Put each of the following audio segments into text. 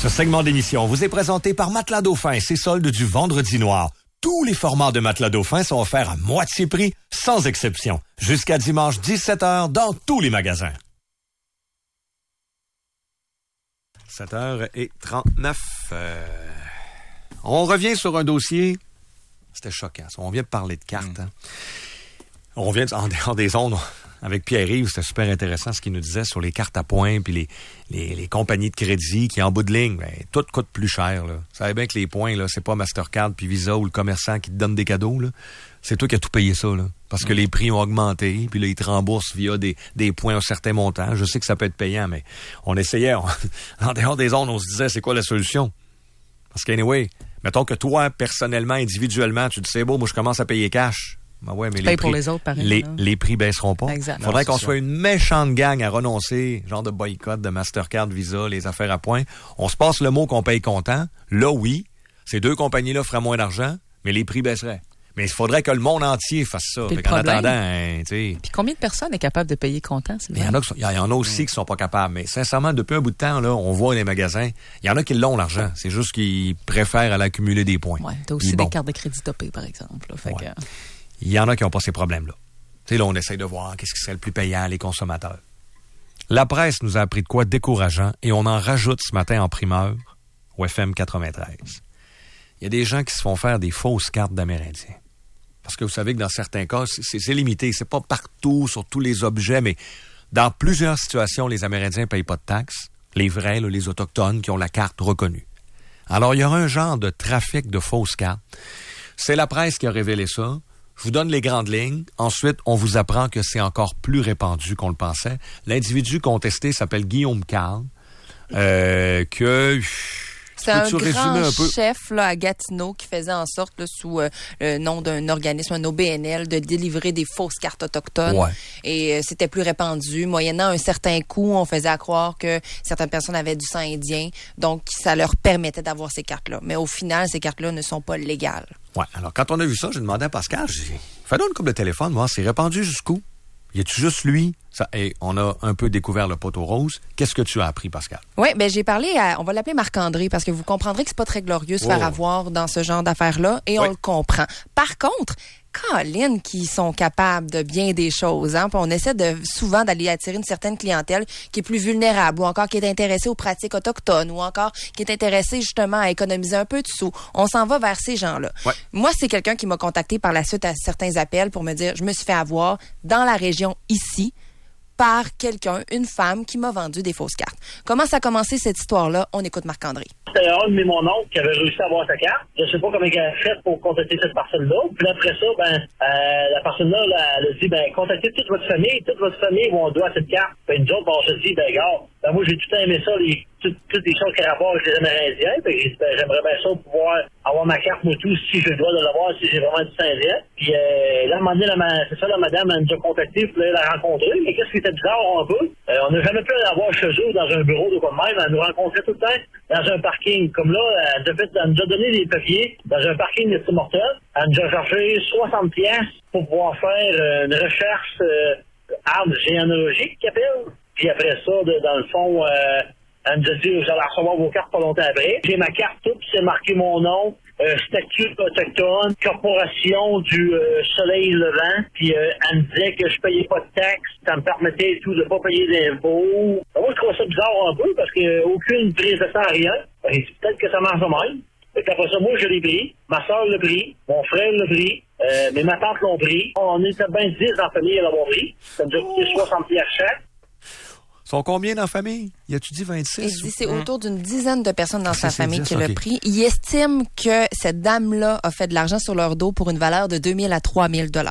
Ce segment d'émission vous est présenté par Matelas Dauphin, ses soldes du vendredi noir. Tous les formats de Matelas Dauphin sont offerts à moitié prix, sans exception. Jusqu'à dimanche 17h dans tous les magasins. 7h39. On revient sur un dossier. C'était choquant. On vient de parler de cartes. Hein. On vient en dehors des ondes avec Pierre-Yves. C'était super intéressant ce qu'il nous disait sur les cartes à points puis les compagnies de crédit qui, en bout de ligne, tout coûte plus cher. Là. Vous savez bien que les points, là, c'est pas Mastercard puis Visa ou le commerçant qui te donne des cadeaux. Là. C'est toi qui as tout payé ça. Là, parce que les prix ont augmenté puis là, ils te remboursent via des points à un certain montant. Je sais que ça peut être payant, mais on essayait. En dehors des ondes, on se disait, c'est quoi la solution? Parce qu'anyway, mettons que toi, personnellement, individuellement, tu te dis, c'est beau, moi, je commence à payer cash. Ben ouais, mais les prix, pour les autres, pareil, les prix baisseront pas. Exact. Faudrait qu'on soit une méchante gang à renoncer, genre de boycott de Mastercard, Visa, les affaires à points. On se passe le mot qu'on paye comptant. Là, oui, ces deux compagnies-là feraient moins d'argent, mais les prix baisseraient. Mais il faudrait que le monde entier fasse ça. En attendant, tu sais. Puis combien de personnes est capable de payer comptant? Il y en a aussi qui sont pas capables. Mais sincèrement, depuis un bout de temps, là, on voit les magasins, il y en a qui l'ont, l'argent. C'est juste qu'ils préfèrent aller accumuler des points. Ouais, t'as aussi des cartes de crédit topées, par exemple. Là, fait que... Il y en a qui n'ont pas ces problèmes-là. Tu sais, là, on essaye de voir qu'est-ce qui serait le plus payant à les consommateurs. La presse nous a appris de quoi décourageant et on en rajoute ce matin en primeur au FM 93. Il y a des gens qui se font faire des fausses cartes d'Amérindiens. Parce que vous savez que dans certains cas, c'est limité. C'est pas partout, sur tous les objets, mais dans plusieurs situations, les Amérindiens ne payent pas de taxes. Les vrais, là, les Autochtones qui ont la carte reconnue. Alors, il y aura un genre de trafic de fausses cartes. C'est la presse qui a révélé ça. Je vous donne les grandes lignes. Ensuite, on vous apprend que c'est encore plus répandu qu'on le pensait. L'individu contesté s'appelle Guillaume Carl. C'est un grand chef là, à Gatineau qui faisait en sorte, là, sous le nom d'un organisme, un OBNL, de délivrer des fausses cartes autochtones. Ouais. Et c'était plus répandu. Moyennant un certain coût, on faisait croire que certaines personnes avaient du sang indien. Donc, ça leur permettait d'avoir ces cartes-là. Mais au final, ces cartes-là ne sont pas légales. Ouais. Alors, quand on a vu ça, j'ai demandé à Pascal, fais donc une couple de téléphone, moi, c'est répandu jusqu'où? Y a-tu juste lui? Ça, et on a un peu découvert le poteau rose. Qu'est-ce que tu as appris, Pascal? Oui, ben j'ai parlé on va l'appeler Marc-André, parce que vous comprendrez que c'est pas très glorieux de se faire avoir dans ce genre d'affaires-là, et on le comprend. Par contre, Colin qui sont capables de bien des choses, hein. Puis on essaie souvent d'aller attirer une certaine clientèle qui est plus vulnérable, ou encore qui est intéressée aux pratiques autochtones, ou encore qui est intéressée justement à économiser un peu de sous. On s'en va vers ces gens-là. Ouais. Moi, c'est quelqu'un qui m'a contacté par la suite à certains appels pour me dire, je me suis fait avoir dans la région ici, par quelqu'un, une femme qui m'a vendu des fausses cartes. Comment ça a commencé cette histoire-là? On écoute Marc-André. C'était un de mon oncle qui avait réussi à avoir sa carte. Je sais pas comment elle a fait pour contacter cette personne-là. Puis après ça, la personne-là, elle a dit, contactez toute votre famille où on doit cette carte. Puis nous autres, on se dit, gars, moi, j'ai tout le temps aimé ça, toutes les choses qui ont rapport avec les Amérindiens. Puis j'ai dit, j'aimerais bien ça pouvoir avoir ma carte, moi, tout, si je dois de l'avoir, si j'ai vraiment du sang indien. Puis là, à un moment donné, c'est ça, la madame, elle nous a contacté pour la rencontrer. Mais qu'est-ce qui était bizarre un peu? On n'a jamais pu l'avoir chez eux dans un bureau de quoi de même. Elle nous rencontrait tout le temps dans un parking. Comme là, elle nous a donné des papiers dans un parking de Tim-Hortons. Elle nous a chargé 60$ pour pouvoir faire une recherche arbre généalogique, qu'elle appelle. Puis après ça, dans le fond, elle nous a dit, vous allez recevoir vos cartes pas longtemps après. J'ai ma carte toute, c'est marqué mon nom, statut autochtone, corporation du soleil levant. Puis elle me disait que je payais pas de taxes, ça me permettait tout de pas payer d'impôts. Moi, je trouve ça bizarre un peu parce que aucune prise de sang, rien. Peut-être que ça marche de même. Fait qu'après ça, moi, je l'ai pris. Ma soeur l'a pris. Mon frère l'a pris. Mais ma tante l'ont pris. On était bien 10 dans la famille à l'avoir pris. Ça nous a coûté 60$ chaque. Sont combien dans la famille? Y a-tu dit 26? Il dit c'est autour d'une dizaine de personnes dans sa famille qui l'a pris. Il estime que cette dame-là a fait de l'argent sur leur dos pour une valeur de 2 000 à 3 000 $.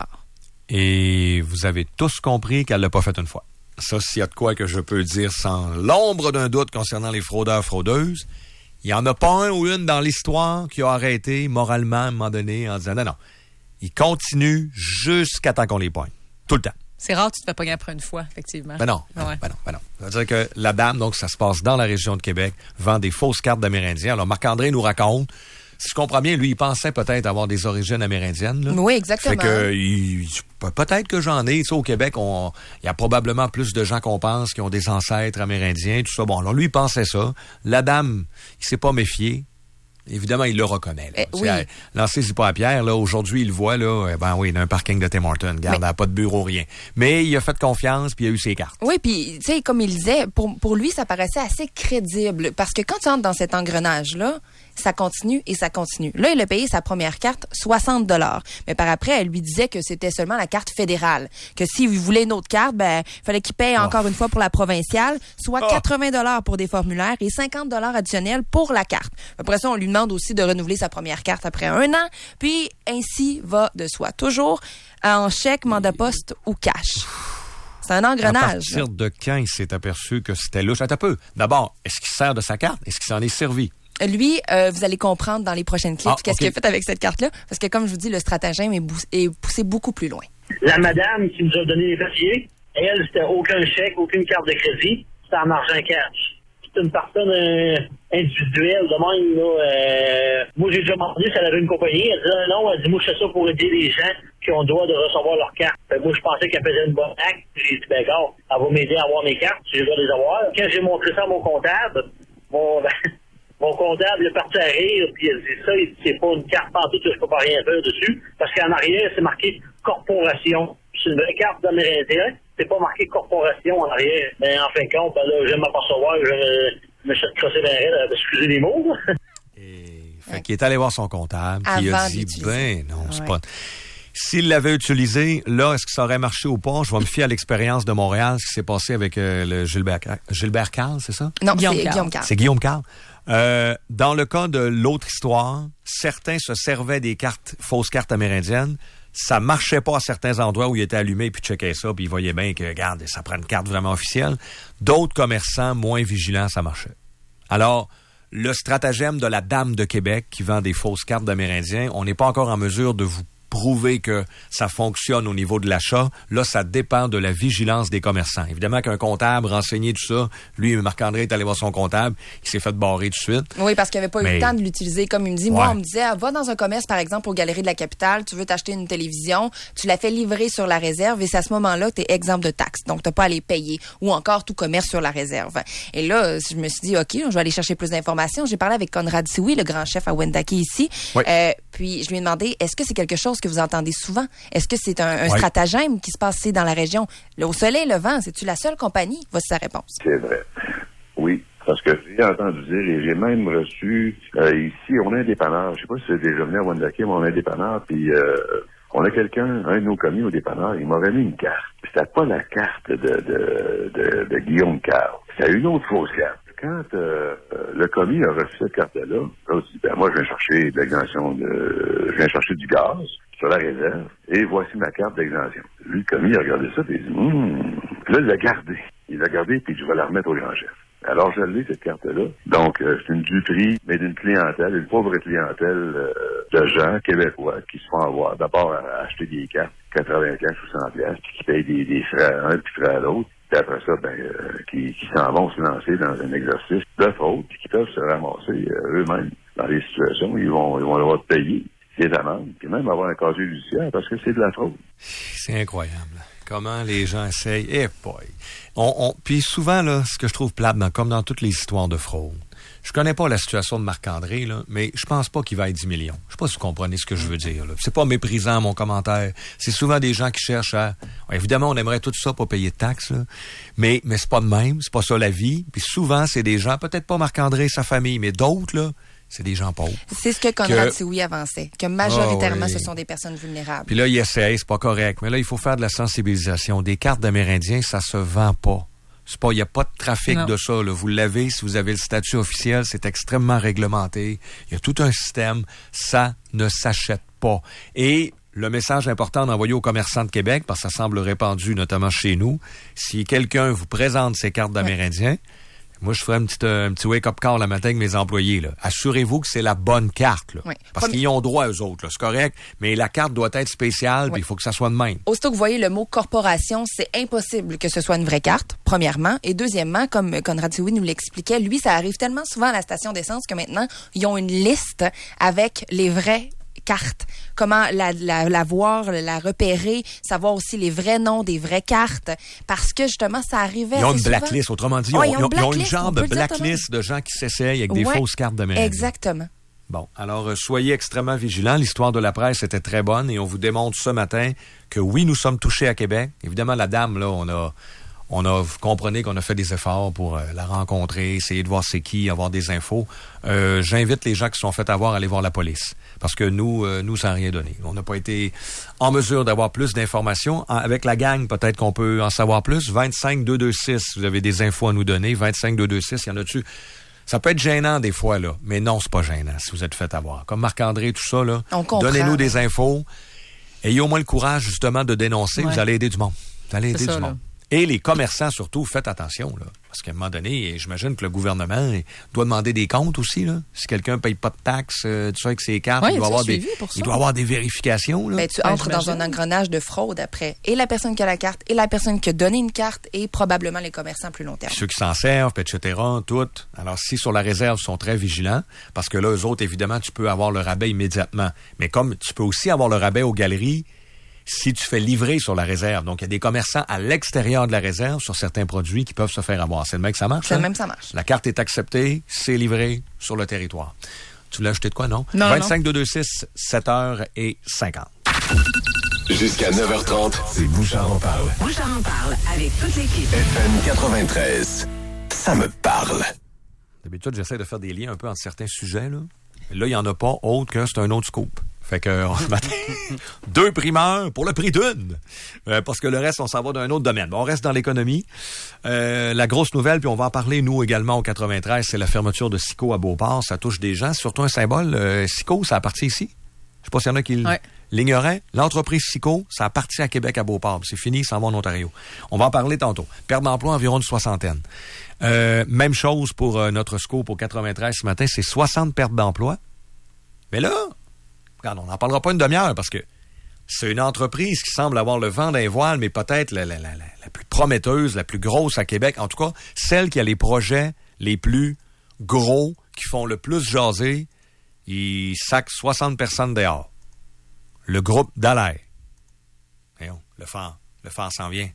Et vous avez tous compris qu'elle l'a pas fait une fois. Ça, s'il y a de quoi que je peux dire sans l'ombre d'un doute concernant les fraudeurs-fraudeuses, il n'y en a pas un ou une dans l'histoire qui a arrêté moralement à un moment donné en disant non. Ils continuent jusqu'à temps qu'on les poigne. Tout le temps. C'est rare que tu te fais pogner après une fois, effectivement. Ben non. Ça veut dire que la dame, donc ça se passe dans la région de Québec, vend des fausses cartes d'Amérindiens. Alors Marc-André nous raconte si je comprends bien, lui, il pensait peut-être avoir des origines amérindiennes. Là. Oui, exactement. Fait que peut-être que j'en ai. Tu sais, au Québec, il y a probablement plus de gens qu'on pense qui ont des ancêtres amérindiens, tout ça. Bon, alors lui, il pensait ça. La dame, il s'est pas méfié. Évidemment, il le reconnaît. Là. Oui. Lancez-y pas à pierre. Là, aujourd'hui, il le voit. Là, oui, il a un parking de Tim Hortons. Garde, il n'a pas de bureau, rien. Mais il a fait confiance, puis il a eu ses cartes. Oui, puis, tu sais, comme il disait, pour lui, ça paraissait assez crédible. Parce que quand tu entres dans cet engrenage-là, ça continue et ça continue. Là, il a payé sa première carte, 60 $. Mais par après, elle lui disait que c'était seulement la carte fédérale. Que s'il voulait une autre carte, il fallait qu'il paye encore une fois pour la provinciale, soit 80 $ pour des formulaires et 50 $ additionnels pour la carte. Après ça, on lui demande aussi de renouveler sa première carte après 1 an. Puis, ainsi va de soi. Toujours en chèque, mandat poste ou cash. C'est un engrenage. À partir de quand il s'est aperçu que c'était louche? Attends un peu. D'abord, est-ce qu'il sert de sa carte? Est-ce qu'il s'en est servi? Lui, vous allez comprendre dans les prochaines clips qu'est-ce qu'il a fait avec cette carte-là. Parce que, comme je vous dis, le stratagème est poussé beaucoup plus loin. La madame qui nous a donné les papiers, elle, c'était aucun chèque, aucune carte de crédit. C'était en argent cash. C'est une personne individuelle de même. Là, moi, j'ai déjà demandé si elle avait une compagnie. Elle dit non, elle dit moi, je fais ça pour aider les gens qui ont le droit de recevoir leur carte. Moi, je pensais qu'elle faisait une bonne acte. J'ai dit, gars, elle va m'aider à avoir mes cartes, si je dois les avoir. Quand j'ai montré ça à mon comptable, mon comptable est parti à rire, puis il a dit ça, c'est pas une carte pantoute, je peux pas rien faire dessus, parce qu'en arrière, c'est marqué corporation. C'est une vraie carte d'Amérindien, c'est pas marqué corporation en arrière. Mais en fin de compte, là, je vais m'apercevoir, je me suis crossé dans la excusez les mots. Fait qu'il est allé voir son comptable, puis il a dit, non, c'est pas... S'il l'avait utilisé, là, est-ce que ça aurait marché ou pas? Je vais me fier à l'expérience de Montréal, ce qui s'est passé avec le Gilbert Carle, c'est ça? Non, c'est Guillaume Carle. C'est Guillaume Carle. Dans le cas de l'autre histoire, certains se servaient des fausses cartes amérindiennes. Ça marchait pas à certains endroits où il était allumé, puis checkait ça, puis il voyait bien que, regarde, ça prend une carte vraiment officielle. D'autres commerçants moins vigilants, ça marchait. Alors, le stratagème de la Dame de Québec qui vend des fausses cartes d'Amérindiens, on n'est pas encore en mesure de vous prouver que ça fonctionne au niveau de l'achat. Là, ça dépend de la vigilance des commerçants. Évidemment qu'un comptable renseigné tout ça, lui, Marc-André est allé voir son comptable, il s'est fait barrer tout de suite. Oui, parce qu'il n'avait pas eu le temps de l'utiliser. Comme il me dit, moi, on me disait, va dans un commerce, par exemple, aux Galeries de la Capitale, tu veux t'acheter une télévision, tu la fais livrer sur la réserve et c'est à ce moment-là que tu es exempt de taxes. Donc, tu n'as pas à les payer. Ou encore, tout commerce sur la réserve. Et là, je me suis dit, OK, je vais aller chercher plus d'informations. J'ai parlé avec Conrad Sioui, le grand chef à Wendake ici. Oui. Puis, je lui ai demandé, est-ce que c'est quelque chose que vous entendez souvent? Est-ce que c'est un stratagème qui se passe ici dans la région? Au Soleil Levant, c'est-tu la seule compagnie? Voici sa réponse. C'est vrai. Oui. Parce que j'ai entendu dire, et j'ai même reçu, ici, on a un dépanneur. Je sais pas si c'est déjà venu à Wendake, mais on a un dépanneur, puis on a quelqu'un, un de nos commis au dépanneur, il m'a remis une carte. C'était pas la carte de Guillaume Carle. C'était une autre fausse carte. Quand le commis a reçu cette carte-là, il dit, moi, je viens chercher de l'exemption je viens chercher du gaz sur la réserve, et voici ma carte d'exemption. Lui, le commis, il a regardé ça, puis il dit, là, il l'a gardé. Il l'a gardé, puis je vais la remettre au grand chef. Alors, je l'ai, cette carte-là. Donc, c'est une duperie, mais d'une clientèle, une pauvre clientèle de gens québécois qui se font avoir, d'abord, à acheter des cartes, 80$ ou 100$, puis qui payent des frais à un, puis frais à l'autre. Puis après ça, qui s'en vont se lancer dans un exercice de fraude, puis qui peuvent se ramasser eux-mêmes dans les situations où ils vont devoir payer des amendes, puis même avoir un casier judiciaire parce que c'est de la fraude. C'est incroyable. Comment les gens essayent. Puis souvent, là, ce que je trouve plate, comme dans toutes les histoires de fraude, je connais pas la situation de Marc-André, là, mais je pense pas qu'il va être 10 millions. Je sais pas si vous comprenez ce que je veux dire. Là. C'est pas méprisant, mon commentaire. C'est souvent des gens qui cherchent à... Évidemment, on aimerait tout ça pour payer de taxes, là, mais c'est pas de même. C'est pas ça la vie. Puis souvent, c'est des gens, peut-être pas Marc-André et sa famille, mais d'autres, là, c'est des gens pauvres. C'est ce que Conrad Sioui avançait, que majoritairement, ce sont des personnes vulnérables. Puis là, il essaye, c'est pas correct. Mais là, il faut faire de la sensibilisation. Des cartes d'Amérindiens, ça se vend pas. Il n'y a pas de trafic de ça. Là. Vous l'avez, si vous avez le statut officiel, c'est extrêmement réglementé. Il y a tout un système. Ça ne s'achète pas. Et le message important d'envoyer aux commerçants de Québec, parce que ça semble répandu, notamment chez nous, si quelqu'un vous présente ces cartes d'Amérindiens, Moi, je ferais un petit wake-up call le matin avec mes employés. Là. Assurez-vous que c'est la bonne carte. Là. Oui. Parce qu'ils ont droit, eux autres. Là. C'est correct, mais la carte doit être spéciale, puis il faut que ça soit de même. Aussitôt que vous voyez le mot corporation, c'est impossible que ce soit une vraie carte, premièrement. Et deuxièmement, comme Conrad Sioui nous l'expliquait, lui, ça arrive tellement souvent à la station d'essence que maintenant, ils ont une liste avec les vraies cartes. Comment la voir, la repérer, savoir aussi les vrais noms des vraies cartes. Parce que, justement, ça arrivait Ils ont une blacklist, autrement dit. Ils ont une genre de blacklist de gens qui s'essayent avec des fausses cartes de mairie. Exactement. Bon, alors soyez extrêmement vigilants. L'histoire de la presse était très bonne et on vous démontre ce matin que oui, nous sommes touchés à Québec. Évidemment, la dame, là, vous comprenez qu'on a fait des efforts pour la rencontrer, essayer de voir c'est qui, avoir des infos. J'invite les gens qui se sont fait avoir à aller voir la police. Parce que nous, ça n'a rien donné. On n'a pas été en mesure d'avoir plus d'informations. Avec la gang, peut-être qu'on peut en savoir plus. 25-226, vous avez des infos à nous donner. 25-226, il y en a dessus. Ça peut être gênant des fois, là. Mais non, c'est pas gênant si vous êtes fait avoir. Comme Marc-André, tout ça, là. Donnez-nous des infos. Ayez au moins le courage, justement, de dénoncer. Ouais. Vous allez aider du monde. Vous allez aider du monde. Et les commerçants, surtout, faites attention, là. Parce qu'à un moment donné, j'imagine que le gouvernement doit demander des comptes aussi, là. Si quelqu'un ne paye pas de taxes, tout ça avec ses cartes, il doit avoir des vérifications, là. Ben, tu entres dans un engrenage de fraude après. Et la personne qui a la carte, et la personne qui a donné une carte, et probablement les commerçants plus long terme. Puis ceux qui s'en servent, etc., tout. Alors, si sur la réserve, sont très vigilants, parce que là, eux autres, évidemment, tu peux avoir le rabais immédiatement. Mais comme tu peux aussi avoir le rabais aux galeries, si tu fais livrer sur la réserve. Donc, il y a des commerçants à l'extérieur de la réserve sur certains produits qui peuvent se faire avoir. C'est le même que ça marche? C'est le même que ça marche. La carte est acceptée, c'est livré sur le territoire. Tu voulais ajouter de quoi, non? Non, 25-226, 7h50. Jusqu'à 9h30, c'est Bouchard en parle. Bouchard en parle avec toute l'équipe. FM 93. Ça me parle. D'habitude, j'essaie de faire des liens un peu entre certains sujets, là. Mais là, il n'y en a pas autre que c'est un autre scoop. Fait que ce matin, 2 primeurs pour le prix d'une. Parce que le reste, on s'en va d'un autre domaine. Bon, on reste dans l'économie. La grosse nouvelle, puis on va en parler, nous, également, au 93, c'est la fermeture de Sico à Beauport. Ça touche des gens. C'est surtout un symbole. Sico, ça appartient ici. Je sais pas s'il y en a qui l'ignoraient. L'entreprise Sico, ça appartient à Québec, à Beauport. C'est fini, ils s'en vont en Ontario. On va en parler tantôt. Perte d'emploi, environ une 60aine. Même chose pour notre scoop au 93 ce matin. C'est 60 pertes d'emploi. Mais là... Regarde, on n'en parlera pas une demi-heure parce que c'est une entreprise qui semble avoir le vent d'un voile, mais peut-être la plus prometteuse, la plus grosse à Québec. En tout cas, celle qui a les projets les plus gros, qui font le plus jaser. Ils sacent 60 personnes dehors. Le groupe Dallaire. Voyons, le phare s'en vient.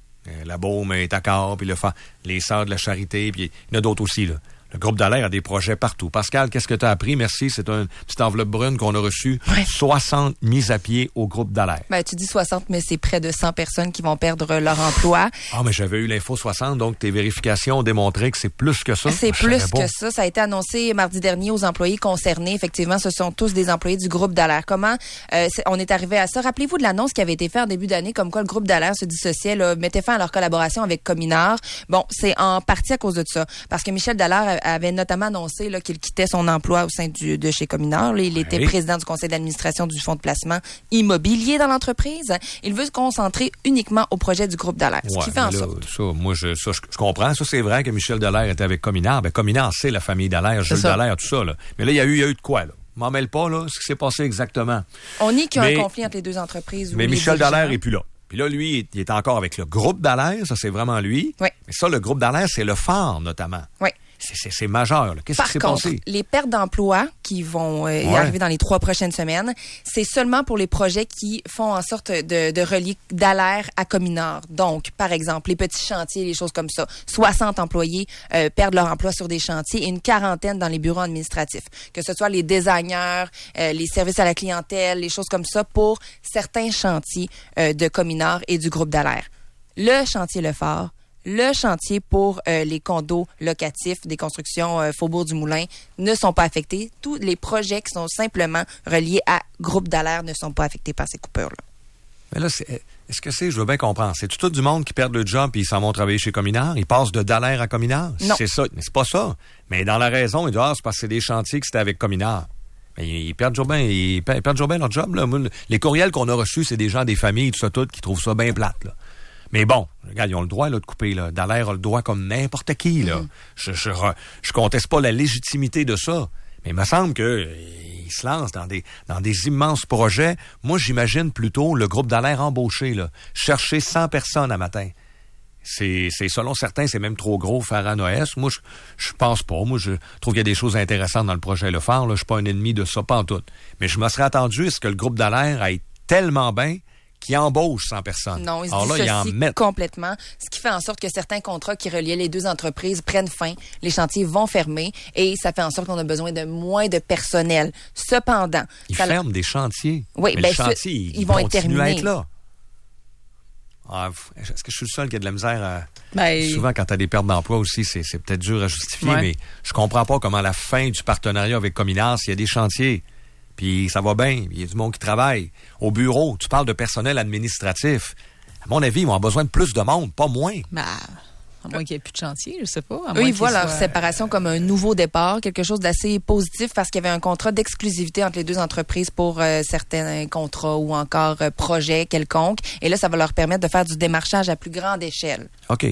La Baume est à quart, puis les Sœurs de la Charité, puis il y en a d'autres aussi, là. Le groupe Dallaire a des projets partout. Pascal, qu'est-ce que tu as appris? Merci. C'est une petite enveloppe brune qu'on a reçue. Ouais. 60 mises à pied au groupe Dallaire. Ben, tu dis 60, mais c'est près de 100 personnes qui vont perdre leur emploi. Ah, mais j'avais eu l'info 60, donc tes vérifications ont démontré que c'est plus que ça. C'est plus que ça. Ça a été annoncé mardi dernier aux employés concernés. Effectivement, ce sont tous des employés du groupe Dallaire. Comment on est arrivé à ça? Rappelez-vous de l'annonce qui avait été faite en début d'année, comme quoi le groupe Dallaire se dissociait, là, mettait fin à leur collaboration avec Cominard. Bon, c'est en partie à cause de ça. Parce que Michel Dallaire avait notamment annoncé là, qu'il quittait son emploi au sein de chez Cominard. Là, il était président du conseil d'administration du fonds de placement immobilier dans l'entreprise. Il veut se concentrer uniquement au projet du groupe Dallaire. Ce qui fait en sorte. Je comprends. Ça, c'est vrai que Michel Dallaire était avec Cominard. Ben, Cominard, c'est la famille Dallaire, Jules Dallaire, tout ça. Là. Mais là, il y a eu de quoi, là? M'en mêle pas, là, ce qui s'est passé exactement. On nie qu'il y a un conflit entre les deux entreprises. Mais Michel Dallaire est plus là. Puis là, lui, il est encore avec le groupe Dallaire. Ça, c'est vraiment lui. Oui. Mais ça, le groupe Dallaire, c'est le phare, notamment. Oui. C'est majeur. Là. Qu'est-ce qui s'est passé? Par contre, les pertes d'emploi qui vont y arriver dans les 3 prochaines semaines, c'est seulement pour les projets qui font en sorte de relier Dallaire à Cominard. Donc, par exemple, les petits chantiers, les choses comme ça. 60 employés perdent leur emploi sur des chantiers et une 40aine dans les bureaux administratifs. Que ce soit les designers, les services à la clientèle, les choses comme ça pour certains chantiers de Cominard et du groupe Dallaire. Le chantier Le Phare, le chantier pour les condos locatifs des constructions Faubourg du Moulin ne sont pas affectés. Tous les projets qui sont simplement reliés à Groupe Dallaire ne sont pas affectés par ces coupures-là. Mais là, est-ce que je veux bien comprendre, c'est tout du monde qui perd le job et ils s'en vont travailler chez Cominard? Ils passent de Dallaire à Cominard? Non. C'est ça, mais c'est pas ça. Mais dans la raison, ils disent, c'est parce que c'est des chantiers que c'était avec Cominard. Mais ils perdent toujours bien leur job, là. Les courriels qu'on a reçus, c'est des gens des familles, tout ça, qui trouvent ça bien plate, là. Mais bon, regarde, ils ont le droit là, de couper. Là. Dallaire a le droit comme n'importe qui. Là. Je conteste pas la légitimité de ça. Mais il me semble qu'ils se lancent dans des immenses projets. Moi, j'imagine plutôt le groupe Dallaire embauché, là, chercher 100 personnes à matin. C'est selon certains, c'est même trop gros faire à Noël. Moi, je pense pas. Moi, je trouve qu'il y a des choses intéressantes dans le projet Le Phare. Là. Je suis pas un ennemi de ça, pas en tout. Mais je me serais attendu à ce que le groupe Dallaire aille tellement bien qui embauche 100 personnes. Non, ils se dissocient complètement, ce qui fait en sorte que certains contrats qui reliaient les deux entreprises prennent fin, les chantiers vont fermer et ça fait en sorte qu'on a besoin de moins de personnel. Cependant... Ils ferment des chantiers. Oui, mais les chantiers, ils vont être terminés. À être là. Est-ce que je suis le seul qui a de la misère à... Souvent, quand tu as des pertes d'emploi aussi, c'est peut-être dur à justifier, mais je comprends pas comment la fin du partenariat avec Cominar, s'il y a des chantiers... Puis ça va bien, il y a du monde qui travaille. Au bureau, tu parles de personnel administratif. À mon avis, ils vont avoir besoin de plus de monde, pas moins. À moins qu'il n'y ait plus de chantier, je sais pas. Eux, ils voient leur séparation comme un nouveau départ, quelque chose d'assez positif parce qu'il y avait un contrat d'exclusivité entre les deux entreprises pour certains contrats ou encore projets quelconques. Et là, ça va leur permettre de faire du démarchage à plus grande échelle. OK.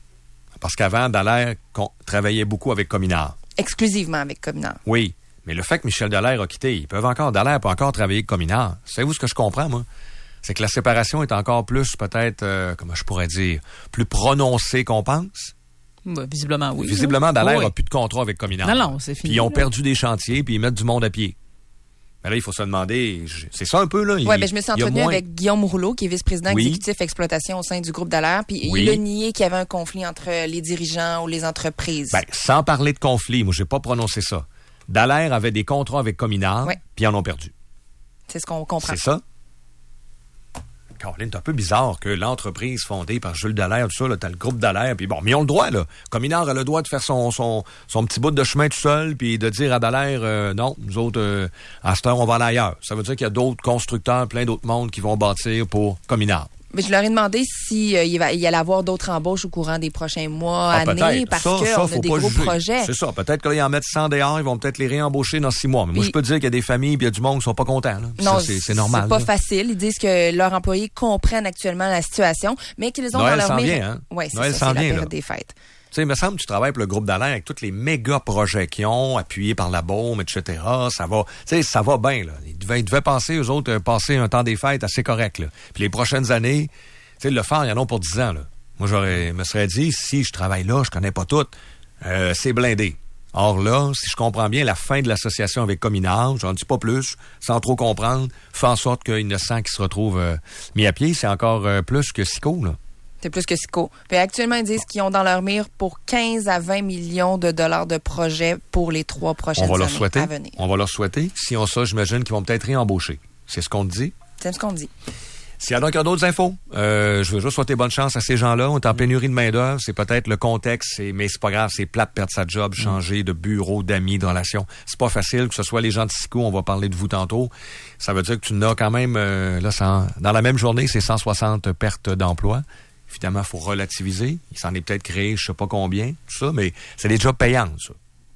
Parce qu'avant, Dallaire travaillait beaucoup avec Cominar. Exclusivement avec Cominar. Oui. Mais le fait que Michel Dallaire a quitté, Dallaire peut encore travailler avec Cominar. Savez-vous ce que je comprends, moi? C'est que la séparation est encore plus, peut-être, comment je pourrais dire, plus prononcée qu'on pense. Visiblement, oui. Visiblement, Dallaire n'a plus de contrat avec Cominar. Non, c'est fini. Puis ils ont perdu des chantiers, puis ils mettent du monde à pied. Mais là, il faut se demander, c'est ça un peu, là? Oui, mais je me suis entretenu avec Guillaume Rouleau, qui est vice-président exécutif exploitation au sein du groupe Dallaire, puis il a nié qu'il y avait un conflit entre les dirigeants ou les entreprises. Sans parler de conflit, moi, j'ai pas prononcé ça. Dallaire avait des contrats avec Cominar, puis ils en ont perdu. C'est ce qu'on comprend. C'est ça. Caroline, c'est un peu bizarre que l'entreprise fondée par Jules Dallaire, tout ça, là, t'as le groupe Dallaire, puis bon, mais ils ont le droit, là. Cominar a le droit de faire son petit bout de chemin tout seul, puis de dire à Dallaire, non, nous autres, à cette heure, on va aller ailleurs. Ça veut dire qu'il y a d'autres constructeurs, plein d'autres mondes qui vont bâtir pour Cominar. Mais je leur ai demandé s'il il allait avoir d'autres embauches au courant des prochains mois, années, parce qu'on a des gros projets. C'est ça. Peut-être qu'ils en mettent 100 dehors, ils vont peut-être les réembaucher dans 6 mois. Mais moi, je peux te dire qu'il y a des familles, puis il y a du monde qui sont pas contents. Là. Non, c'est normal. C'est pas facile. Ils disent que leurs employés comprennent actuellement la situation, mais qu'ils ont Noël dans leur mérite. Hein? Oui, c'est ça, c'est la période des fêtes. Tu sais, il me semble que tu travailles pour le groupe Dallaire avec tous les méga projets qu'ils ont, appuyés par la Baume, etc. Ça va, tu sais, ça va bien, là. Ils devaient penser, eux autres, passer un temps des fêtes assez correct, là. Puis les prochaines années, tu sais, le Phare, il y en a pour 10 ans, là. Moi, me serais dit, si je travaille là, je connais pas tout, c'est blindé. Or là, si je comprends bien, la fin de l'association avec Cominar, j'en dis pas plus, sans trop comprendre, fait en sorte qu'Innocent qui se retrouve mis à pied, c'est encore plus que Sico, là. C'est plus que Sico. Puis actuellement, ils disent qu'ils ont dans leur mire pour 15 à 20 millions de dollars de projets pour les 3 prochaines années à venir. On va leur souhaiter. Si on ça, j'imagine qu'ils vont peut-être réembaucher. C'est ce qu'on dit? C'est ce qu'on dit. S'il y a donc d'autres infos, je veux juste souhaiter bonne chance à ces gens-là. On est en pénurie de main-d'œuvre. C'est peut-être le contexte, mais c'est pas grave. C'est plate de perdre sa job, changer de bureau, d'amis, de relations. C'est pas facile, que ce soit les gens de Sico, on va parler de vous tantôt. Ça veut dire que tu n'as quand même, dans la même journée, c'est 160 pertes d'emploi. Évidemment, il faut relativiser. Il s'en est peut-être créé, je sais pas combien, tout ça, mais c'est des jobs payants, ça.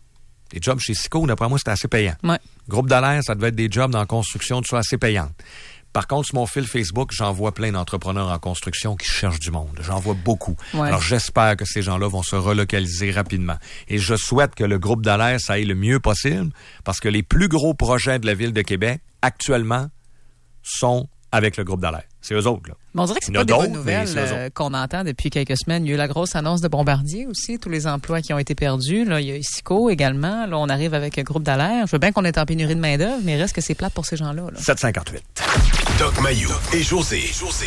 Les jobs chez Sico, d'après moi, c'était assez payant. Ouais. Groupe Dallaire, ça devait être des jobs dans la construction, tout ça, assez payant. Par contre, sur mon fil Facebook, j'en vois plein d'entrepreneurs en construction qui cherchent du monde. J'en vois beaucoup. Ouais. Alors, j'espère que ces gens-là vont se relocaliser rapidement. Et je souhaite que le groupe Dallaire, ça aille le mieux possible, parce que les plus gros projets de la Ville de Québec, actuellement, sont avec le groupe Dallaire. C'est eux autres, là. Mais on dirait que c'est pas des bonnes nouvelles qu'on entend depuis quelques semaines. Il y a eu la grosse annonce de Bombardier aussi, tous les emplois qui ont été perdus. Là, il y a Sico également. Là, on arrive avec le groupe Dallaire. Je veux bien qu'on est en pénurie de main-d'œuvre, mais reste que c'est plate pour ces gens-là. 7,58. Doc Mayou et José.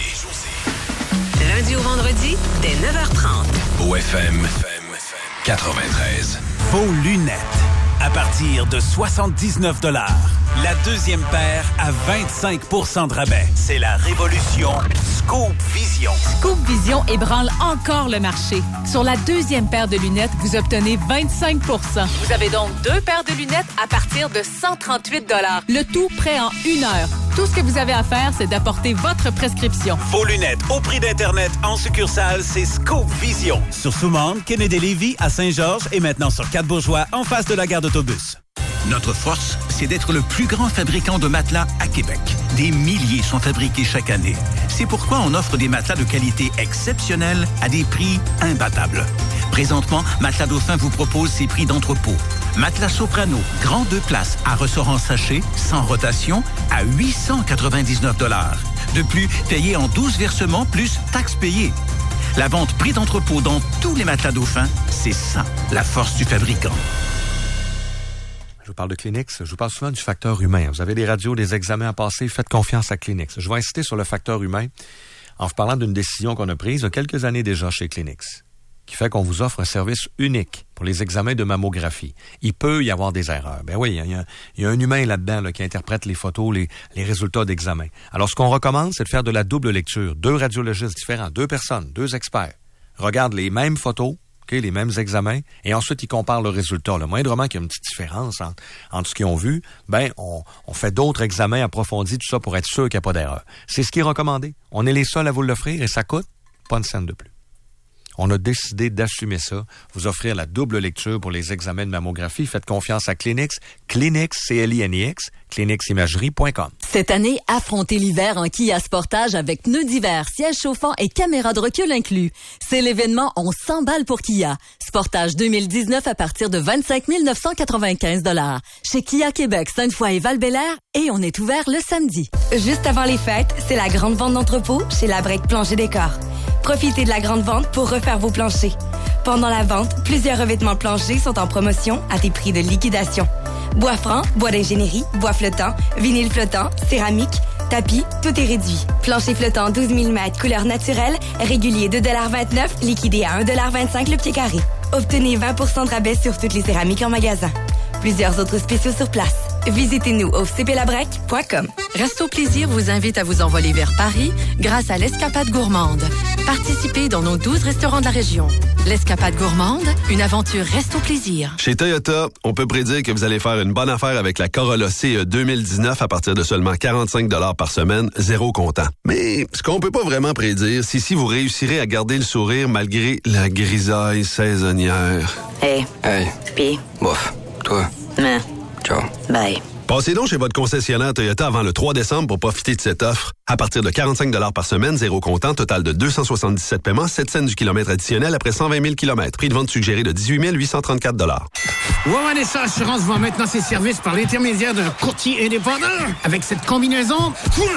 Lundi au vendredi, dès 9h30. Au FM 93. Vos lunettes. À partir de 79 $. La deuxième paire à 25 % de rabais. C'est la révolution Scoop Vision. Scoop Vision ébranle encore le marché. Sur la deuxième paire de lunettes, vous obtenez 25 %. Vous avez donc 2 paires de lunettes à partir de 138 $. Le tout prêt en 1 heure. Tout ce que vous avez à faire, c'est d'apporter votre prescription. Vos lunettes au prix d'Internet en succursale, c'est Scoop Vision. Sur Soumande, Kennedy-Lévis, à Saint-Georges et maintenant sur 4 Bourgeois, en face de la gare d'autobus. Notre force, c'est d'être le plus grand fabricant de matelas à Québec. des milliers sont fabriqués chaque année. C'est pourquoi on offre des matelas de qualité exceptionnelle à des prix imbattables. Présentement, Matelas Dauphin vous propose ses prix d'entrepôt. Matelas Soprano, grand 2 places, à ressort en sachet, sans rotation, à 899 $. De plus, payé en 12 versements plus taxes payées. La vente prix d'entrepôt dans tous les matelas Dauphin, c'est ça, la force du fabricant. Je vous parle de Kleenex, je vous parle souvent du facteur humain. Vous avez des radios, des examens à passer, faites confiance à Kleenex. Je vais insister sur le facteur humain en vous parlant d'une décision qu'on a prise il y a quelques années déjà chez Kleenex, qui fait qu'on vous offre un service unique pour les examens de mammographie. Il peut y avoir des erreurs. Ben oui, il y a un humain là-dedans là, qui interprète les photos, les résultats d'examen. Alors, ce qu'on recommande, c'est de faire de la double lecture. 2 radiologistes différents, 2 personnes, 2 experts, regardent les mêmes photos, les mêmes examens, et ensuite ils comparent le résultat. Le moindrement qu'il y a une petite différence entre ce qu'ils ont vu, ben on fait d'autres examens approfondis, tout ça pour être sûr qu'il n'y a pas d'erreur. C'est ce qui est recommandé. On est les seuls à vous l'offrir et ça coûte pas une scène de plus. On a décidé d'assumer ça, vous offrir la double lecture pour les examens de mammographie. Faites confiance à Kleenex, Kleenex, CLINEX, KleenexImagerie.com. Cette année, affrontez l'hiver en Kia Sportage avec pneus d'hiver, siège chauffant et caméra de recul inclus. C'est l'événement On s'emballe pour Kia. Sportage 2019 à partir de 25 995 $. Chez Kia Québec, Sainte-Foy et Val-Bélair, et on est ouvert le samedi. Juste avant les fêtes, c'est la grande vente d'entrepôt chez Labrec Plancher Décor. Profitez de la grande vente pour refaire vos planchers. Pendant la vente, plusieurs revêtements planchers sont en promotion à des prix de liquidation. Bois franc, bois d'ingénierie, bois flottant, vinyle flottant, céramique, tapis, tout est réduit. Plancher flottant 12 000 mètres, couleur naturelle, régulier 2,29 $, liquidé à 1,25 $ le pied carré. Obtenez 20 % de rabais sur toutes les céramiques en magasin. Plusieurs autres spéciaux sur place. Visitez-nous au cplabrec.com. Resto Plaisir vous invite à vous envoler vers Paris grâce à l'Escapade Gourmande. Participez dans nos 12 restaurants de la région. L'Escapade Gourmande, une aventure Resto Plaisir. Chez Toyota, on peut prédire que vous allez faire une bonne affaire avec la Corolla CE 2019 à partir de seulement 45 $ par semaine, zéro comptant. Mais ce qu'on peut pas vraiment prédire, c'est si vous réussirez à garder le sourire malgré la grisaille saisonnière. Hey. Pis. Bof. Toi. Mais. Ciao. Bye. Passez donc chez votre concessionnaire Toyota avant le 3 décembre pour profiter de cette offre. À partir de 45 $ par semaine, zéro comptant, total de 277 paiements, 7 cents du kilomètre additionnel après 120 000 km. Prix de vente suggéré de 18 834 $. Vanessa Assurance vend maintenant ses services par l'intermédiaire d'un courtier indépendant. Avec cette combinaison,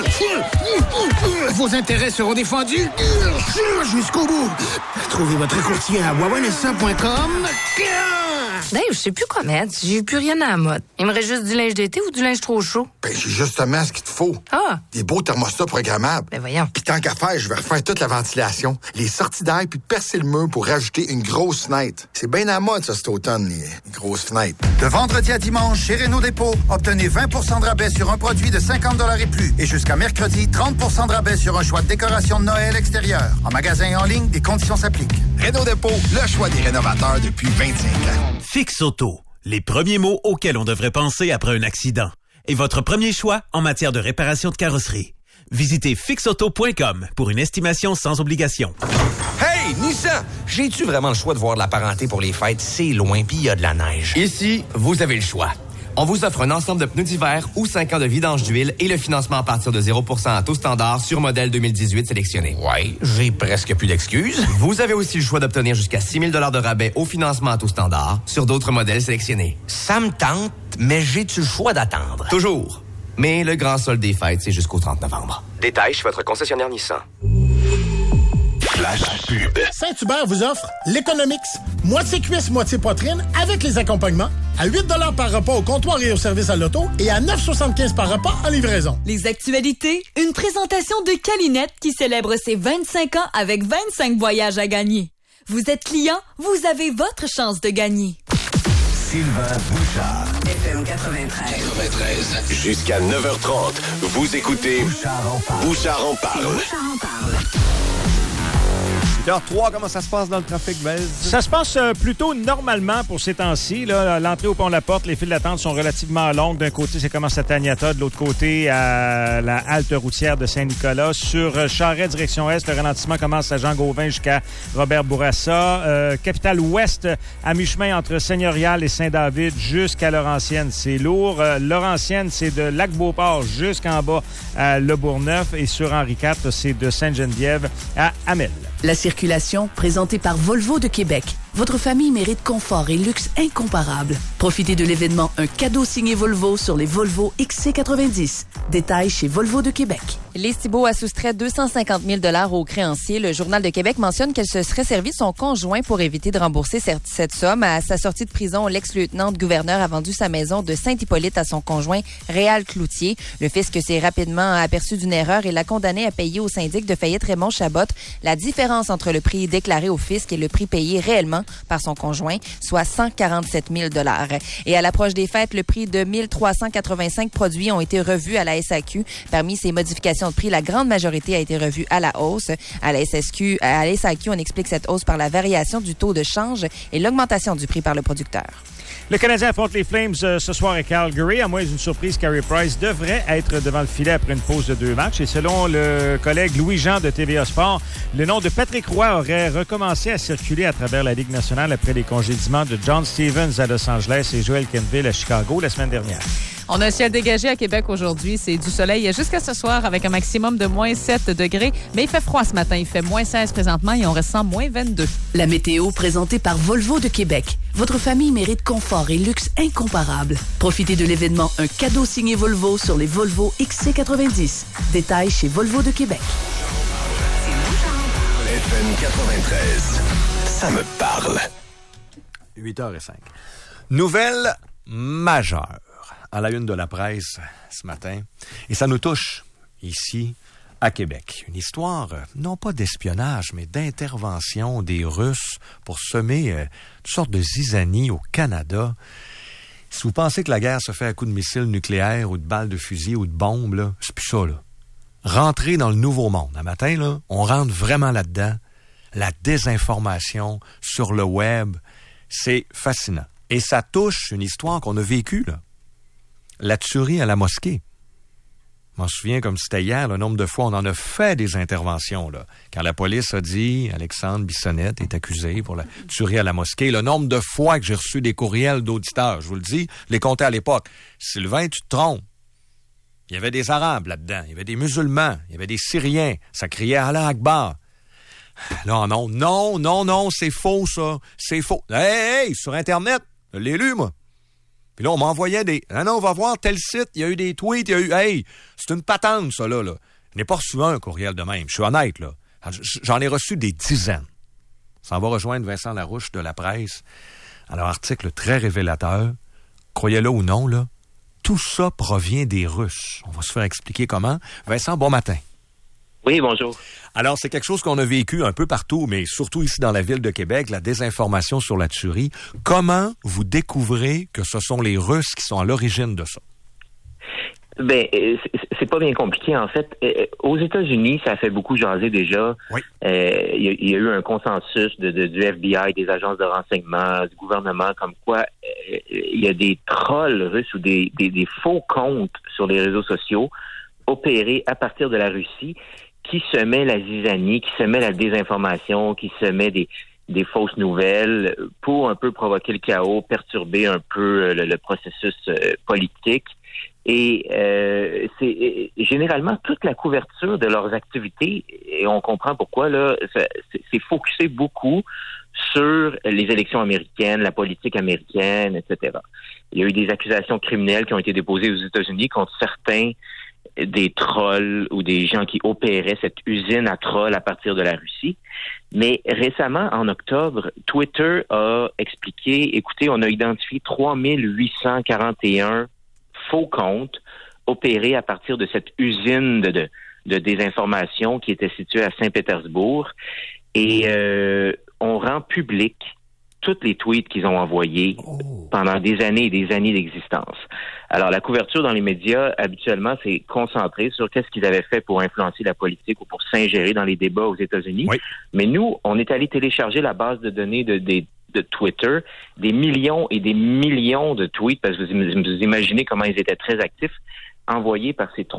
vos intérêts seront défendus jusqu'au bout. Trouvez votre courtier à wawanessa.com. Dave, je sais plus quoi mettre. J'ai plus rien à la mode. Il me reste juste du linge d'été ou du linge trop chaud? Ben, j'ai justement ce qu'il te faut. Ah! Des beaux thermostats programmables. Ben voyons. Puis tant qu'à faire, je vais refaire toute la ventilation, les sorties d'air, puis percer le mur pour rajouter une grosse fenêtre. C'est bien à la mode, ça, cet automne, les grosses fenêtres. De vendredi à dimanche, chez Renault Dépôt, obtenez 20 % de rabais sur un produit de 50 $ et plus. Et jusqu'à mercredi, 30 % de rabais sur un choix de décoration de Noël extérieur. En magasin et en ligne, des conditions s'appliquent. Renault Dépôt, le choix des rénovateurs depuis 25 ans. Fix Auto, les premiers mots auxquels on devrait penser après un accident. Et votre premier choix en matière de réparation de carrosserie. Visitez fixauto.com pour une estimation sans obligation. Hey, Nissan! J'ai-tu vraiment le choix de voir de la parenté pour les fêtes? C'est loin, puis il y a de la neige. Ici, vous avez le choix. On vous offre un ensemble de pneus d'hiver ou 5 ans de vidange d'huile et le financement à partir de 0% à taux standard sur modèle 2018 sélectionné. Ouais, j'ai presque plus d'excuses. Vous avez aussi le choix d'obtenir jusqu'à 6 000 $ de rabais au financement à taux standard sur d'autres modèles sélectionnés. Ça me tente, mais j'ai-tu le choix d'attendre? Toujours. Mais le grand solde des fêtes, c'est jusqu'au 30 novembre. Détail chez votre concessionnaire Nissan. Flash pub. Saint-Hubert vous offre l'Economix. Moitié cuisse, moitié poitrine avec les accompagnements. À 8 $ par repas au comptoir et au service à l'auto et à 9,75 par repas en livraison. Les actualités, une présentation de Calinette qui célèbre ses 25 ans avec 25 voyages à gagner. Vous êtes client, vous avez votre chance de gagner. Sylvain Bouchard. FM 93. Jusqu'à 9h30, vous écoutez Bouchard en parle. Bouchard en parle. 8h03, comment ça se passe dans le trafic, Bez? Ça se passe plutôt normalement pour ces temps-ci. Là, l'entrée au Pont-la-Porte, les files d'attente sont relativement longues. D'un côté, c'est commence à Taniata. De l'autre côté, à la halte routière de Saint-Nicolas. Sur Charest, direction Est, le ralentissement commence à Jean-Gauvin jusqu'à Robert-Bourassa. Capitale-Ouest, à mi-chemin entre Seigneurial et Saint-David jusqu'à Laurentienne, c'est lourd. Laurentienne, c'est de Lac-Beauport jusqu'en bas à Le Bourgneuf. Et sur Henri IV, c'est de Sainte-Geneviève à Hamel. La circulation, présentée par Volvo de Québec. Votre famille mérite confort et luxe incomparables. Profitez de l'événement Un cadeau signé Volvo sur les Volvo XC90. Détails chez Volvo de Québec. Les Thibault a soustrait 250 000 $ aux créanciers. Le Journal de Québec mentionne qu'elle se serait servi de son conjoint pour éviter de rembourser cette somme. À sa sortie de prison, l'ex-lieutenant-gouverneur a vendu sa maison de Saint-Hippolyte à son conjoint Réal Cloutier. Le fisc s'est rapidement aperçu d'une erreur et l'a condamné à payer au syndic de faillite Raymond Chabot la différence entre le prix déclaré au fisc et le prix payé réellement par son conjoint, soit 147 000 $. Et à l'approche des fêtes, le prix de 1385 produits ont été revus à la SAQ. Parmi ces modifications de prix, la grande majorité a été revue à la hausse. À la SAQ, on explique cette hausse par la variation du taux de change et l'augmentation du prix par le producteur. Le Canadien affronte les Flames ce soir à Calgary. À moins d'une surprise, Carey Price devrait être devant le filet après une pause de 2 matchs. Et selon le collègue Louis-Jean de TVA Sport, le nom de Patrick Roy aurait recommencé à circuler à travers la Ligue nationale après les congédiements de John Stevens à Los Angeles et Joel Kenville à Chicago la semaine dernière. On a un ciel dégagé à Québec aujourd'hui. C'est du soleil jusqu'à ce soir avec un maximum de moins 7 degrés. Mais il fait froid ce matin. Il fait moins 16 présentement et on ressent moins 22. La météo présentée par Volvo de Québec. Votre famille mérite confort et luxe incomparables. Profitez de l'événement Un cadeau signé Volvo sur les Volvo XC90. Détails chez Volvo de Québec. FM 93. Ça me parle. 8h05. Nouvelle majeure à la une de la presse ce matin. Et ça nous touche ici à Québec. Une histoire, non pas d'espionnage, mais d'intervention des Russes pour semer une sorte de zizanie au Canada. Si vous pensez que la guerre se fait à coups de missiles nucléaires ou de balles de fusil ou de bombes, là, c'est plus ça, là. Rentrer dans le nouveau monde. Un matin, là, on rentre vraiment là-dedans. La désinformation sur le web, c'est fascinant. Et ça touche une histoire qu'on a vécue, là. La tuerie à la mosquée. Je m'en souviens comme c'était hier, le nombre de fois on en a fait des interventions, là. Quand la police a dit Alexandre Bissonnette est accusé pour la tuerie à la mosquée, le nombre de fois que j'ai reçu des courriels d'auditeurs, je vous le dis, je les comptais à l'époque. Sylvain, tu te trompes. Il y avait des Arabes là-dedans, il y avait des musulmans, il y avait des Syriens, ça criait Allah Akbar. Là, non, c'est faux, ça. C'est faux. Hey, sur Internet, je l'ai lu, moi. Puis là, on m'envoyait des... Non, on va voir tel site, il y a eu des tweets, il y a eu... Hey, c'est une patente, ça, là. Je n'ai pas reçu un courriel de même. Je suis honnête, là. J'en ai reçu des dizaines. Ça va rejoindre Vincent Larouche de La Presse. Alors, article très révélateur. Croyez-le ou non, là, tout ça provient des Russes. On va se faire expliquer comment. Vincent, bon matin. Oui, bonjour. Alors, c'est quelque chose qu'on a vécu un peu partout, mais surtout ici dans la ville de Québec, la désinformation sur la tuerie. Comment vous découvrez que ce sont les Russes qui sont à l'origine de ça? Ben, c'est pas bien compliqué, en fait. Aux États-Unis, ça fait beaucoup jaser déjà. Oui. Il y a eu un consensus du FBI, des agences de renseignement, du gouvernement, comme quoi il y a des trolls russes ou des faux comptes sur les réseaux sociaux opérés à partir de la Russie qui semet la zizanie, qui semet la désinformation, qui semet des fausses nouvelles pour un peu provoquer le chaos, perturber un peu le processus politique. Et c'est généralement toute la couverture de leurs activités, et on comprend pourquoi, là, c'est focusé beaucoup sur les élections américaines, la politique américaine, etc. Il y a eu des accusations criminelles qui ont été déposées aux États-Unis contre certains des trolls ou des gens qui opéraient cette usine à trolls à partir de la Russie. Mais récemment, en octobre, Twitter a expliqué, écoutez, on a identifié 3841 faux comptes opérés à partir de cette usine de désinformation qui était située à Saint-Pétersbourg. Et on rend public tous les tweets qu'ils ont envoyés pendant des années et des années d'existence. Alors, la couverture dans les médias, habituellement, c'est concentré sur qu'est-ce qu'ils avaient fait pour influencer la politique ou pour s'ingérer dans les débats aux États-Unis. Oui. Mais nous, on est allé télécharger la base de données de Twitter, des millions et des millions de tweets, parce que vous imaginez comment ils étaient très actifs, envoyés par ces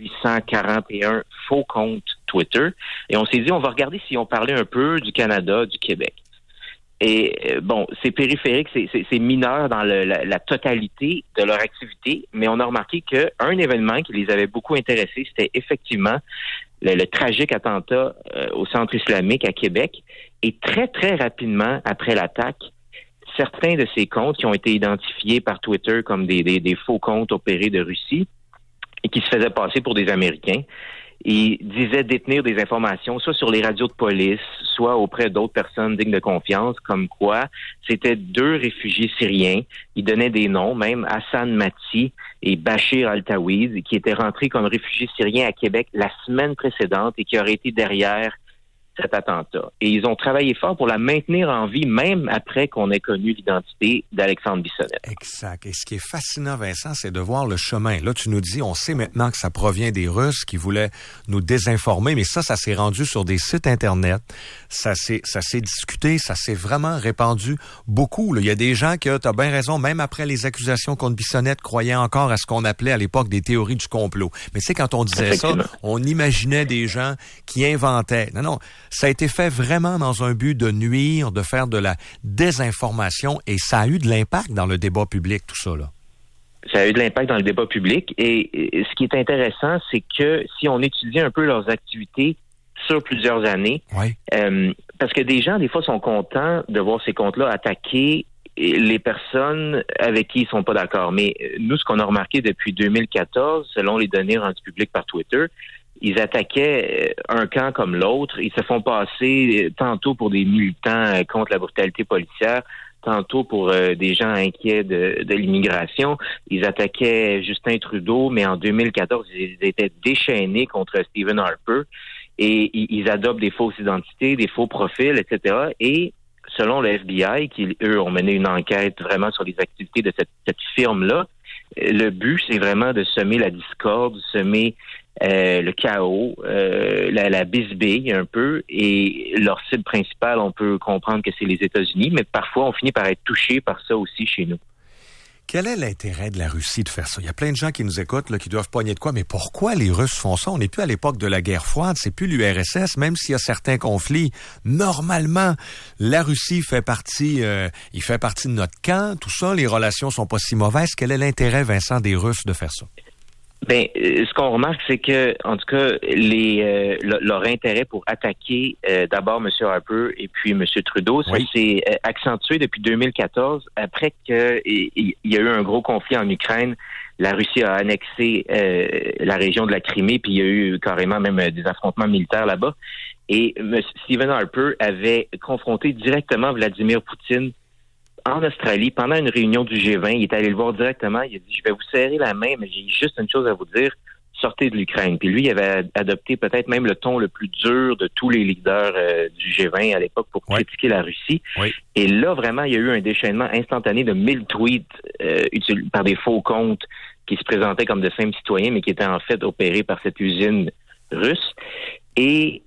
3841 faux comptes Twitter. Et on s'est dit, on va regarder si on parlait un peu du Canada, du Québec. Et bon, c'est périphérique, c'est mineur dans la totalité de leur activité, mais on a remarqué qu'un événement qui les avait beaucoup intéressés, c'était effectivement le tragique attentat au centre islamique à Québec. Et très, très rapidement après l'attaque, certains de ces comptes qui ont été identifiés par Twitter comme des faux comptes opérés de Russie et qui se faisaient passer pour des Américains, ils disaient détenir des informations, soit sur les radios de police, soit auprès d'autres personnes dignes de confiance, comme quoi c'était 2 réfugiés syriens. Ils donnaient des noms, même Hassan Mati et Bachir Al-Tawiz, qui étaient rentrés comme réfugiés syriens à Québec la semaine précédente et qui auraient été derrière cet attentat. Et ils ont travaillé fort pour la maintenir en vie, même après qu'on ait connu l'identité d'Alexandre Bissonnette. Exact. Et ce qui est fascinant, Vincent, c'est de voir le chemin. Là, tu nous dis, on sait maintenant que ça provient des Russes qui voulaient nous désinformer, mais ça s'est rendu sur des sites Internet. Ça s'est discuté, ça s'est vraiment répandu beaucoup. Là. Il y a des gens qui, tu as bien raison, même après les accusations contre Bissonnette, croyaient encore à ce qu'on appelait à l'époque des théories du complot. Mais c'est quand on disait ça, on imaginait des gens qui inventaient. Non. Ça a été fait vraiment dans un but de nuire, de faire de la désinformation, et ça a eu de l'impact dans le débat public, tout ça, là. Ça a eu de l'impact dans le débat public, et ce qui est intéressant, c'est que si on étudie un peu leurs activités sur plusieurs années, parce que des gens, des fois, sont contents de voir ces comptes-là attaquer les personnes avec qui ils sont pas d'accord. Mais nous, ce qu'on a remarqué depuis 2014, selon les données rendues publiques par Twitter, ils attaquaient un camp comme l'autre. Ils se font passer tantôt pour des militants contre la brutalité policière, tantôt pour des gens inquiets de l'immigration. Ils attaquaient Justin Trudeau, mais en 2014, ils étaient déchaînés contre Stephen Harper. Et ils adoptent des fausses identités, des faux profils, etc. Et selon le FBI, qui, eux, ont mené une enquête vraiment sur les activités de cette firme-là, le but, c'est vraiment de semer la discorde, semer le chaos, la bisbille un peu, et leur cible principale, on peut comprendre que c'est les États-Unis, mais parfois on finit par être touché par ça aussi chez nous. Quel est l'intérêt de la Russie de faire ça? Il y a plein de gens qui nous écoutent, là, qui doivent pogner de quoi, mais pourquoi les Russes font ça? On n'est plus à l'époque de la guerre froide, c'est plus l'URSS, même s'il y a certains conflits. Normalement, la Russie fait partie de notre camp, tout ça, les relations sont pas si mauvaises. Quel est l'intérêt, Vincent, des Russes de faire ça? Ben, ce qu'on remarque, c'est que, en tout cas, leur intérêt pour attaquer d'abord M. Harper et puis M. Trudeau, ça s'est accentué depuis 2014, après qu'il y a eu un gros conflit en Ukraine. La Russie a annexé la région de la Crimée, puis il y a eu carrément même des affrontements militaires là-bas. Et Stephen Harper avait confronté directement Vladimir Poutine en Australie, pendant une réunion du G20, il est allé le voir directement. Il a dit, je vais vous serrer la main, mais j'ai juste une chose à vous dire, sortez de l'Ukraine. Puis lui, il avait adopté peut-être même le ton le plus dur de tous les leaders du G20 à l'époque pour critiquer la Russie. Oui. Et là, vraiment, il y a eu un déchaînement instantané de 1000 tweets par des faux comptes qui se présentaient comme de simples citoyens, mais qui étaient en fait opérés par cette usine russe. Et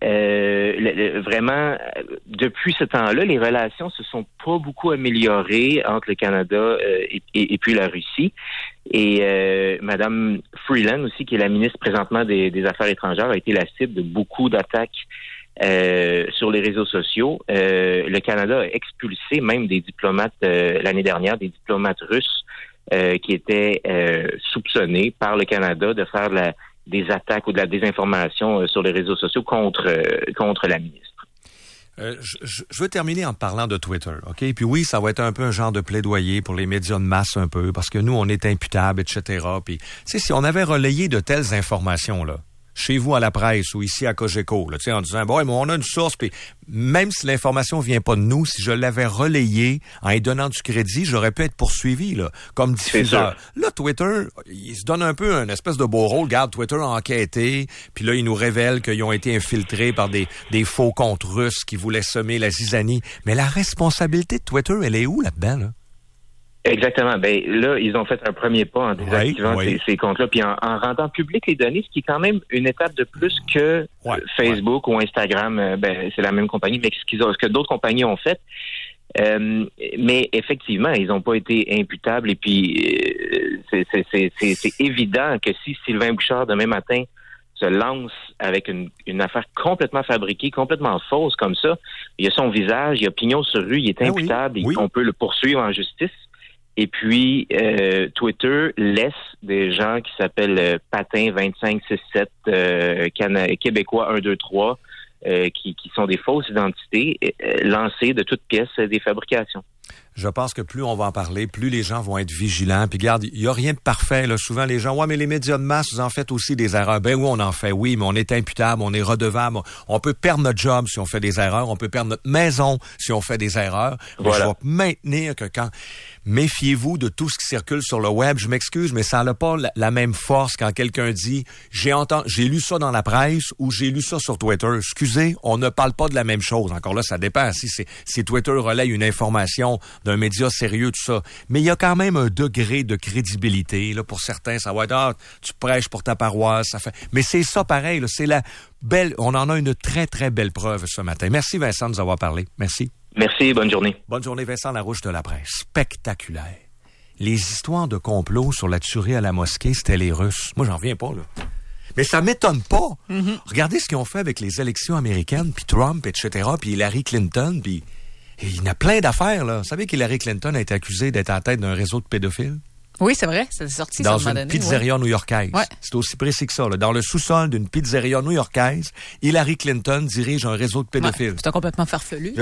vraiment, depuis ce temps-là, les relations se sont pas beaucoup améliorées entre le Canada et puis la Russie. Et Madame Freeland aussi, qui est la ministre présentement des Affaires étrangères, a été la cible de beaucoup d'attaques sur les réseaux sociaux. Le Canada a expulsé même des diplomates l'année dernière, des diplomates russes qui étaient soupçonnés par le Canada de faire des attaques ou de la désinformation sur les réseaux sociaux contre la ministre. Je veux terminer en parlant de Twitter, OK? Puis oui, ça va être un peu un genre de plaidoyer pour les médias de masse un peu, parce que nous, on est imputables, etc. Puis, tu sais, si on avait relayé de telles informations-là, chez vous à la presse ou ici à Cogeco, là, en disant, bon, mais on a une source, puis même si l'information vient pas de nous, si je l'avais relayée en y donnant du crédit, j'aurais pu être poursuivi là, comme diffuseur. Là, Twitter, il se donne un peu un espèce de beau rôle. Regarde, Twitter a enquêté, puis là, il nous révèle qu'ils ont été infiltrés par des faux comptes russes qui voulaient semer la zizanie. Mais la responsabilité de Twitter, elle est où là-dedans, là? Exactement. Ben là, ils ont fait un premier pas en désactivant ces comptes-là, puis en rendant public les données, ce qui est quand même une étape de plus que Facebook ou Instagram. C'est la même compagnie, mais ce que d'autres compagnies ont fait. Mais effectivement, ils n'ont pas été imputables. Et puis, c'est évident que si Sylvain Bouchard demain matin se lance avec une affaire complètement fabriquée, complètement fausse comme ça, il a son visage, il a pignon sur rue, il est imputable, et on peut le poursuivre en justice. Et puis, Twitter laisse des gens qui s'appellent Patin 2567 Québécois 123 qui sont des fausses identités lancer de toutes pièces des fabrications. Je pense que plus on va en parler, plus les gens vont être vigilants. Puis regarde, il n'y a rien de parfait. Là. Souvent, les gens, mais les médias de masse, vous en faites aussi des erreurs. Ben oui, on en fait, oui, mais on est imputable, on est redevable. On peut perdre notre job si on fait des erreurs. On peut perdre notre maison si on fait des erreurs. Mais je vais maintenir que méfiez-vous de tout ce qui circule sur le web. Je m'excuse, mais ça n'a pas la même force quand quelqu'un dit j'ai lu ça dans la presse ou j'ai lu ça sur Twitter. Excusez, on ne parle pas de la même chose. Encore là, ça dépend. Si Twitter relaie une information d'un média sérieux, tout ça. Mais il y a quand même un degré de crédibilité. Là, pour certains, ça va être tu prêches pour ta paroisse. Ça fait. Mais c'est ça pareil. Là, c'est la belle. On en a une très, très belle preuve ce matin. Merci Vincent de nous avoir parlé. Merci. Merci, bonne journée. Bonne journée, Vincent Larouche de La Presse. Spectaculaire. Les histoires de complot sur la tuerie à la mosquée, c'était les Russes. Moi, j'en reviens pas, là. Mais ça m'étonne pas. Mm-hmm. Regardez ce qu'ils ont fait avec les élections américaines, puis Trump, etc., puis Hillary Clinton, puis il y en a plein d'affaires, là. Vous savez qu'Hillary Clinton a été accusée d'être à la tête d'un réseau de pédophiles? Oui, c'est vrai. C'est sorti dans ça, une pizzeria new-yorkaise. Ouais. C'est aussi précis que ça. Là. Dans le sous-sol d'une pizzeria new-yorkaise, Hillary Clinton dirige un réseau de pédophiles. Ouais, c'est complètement farfelu.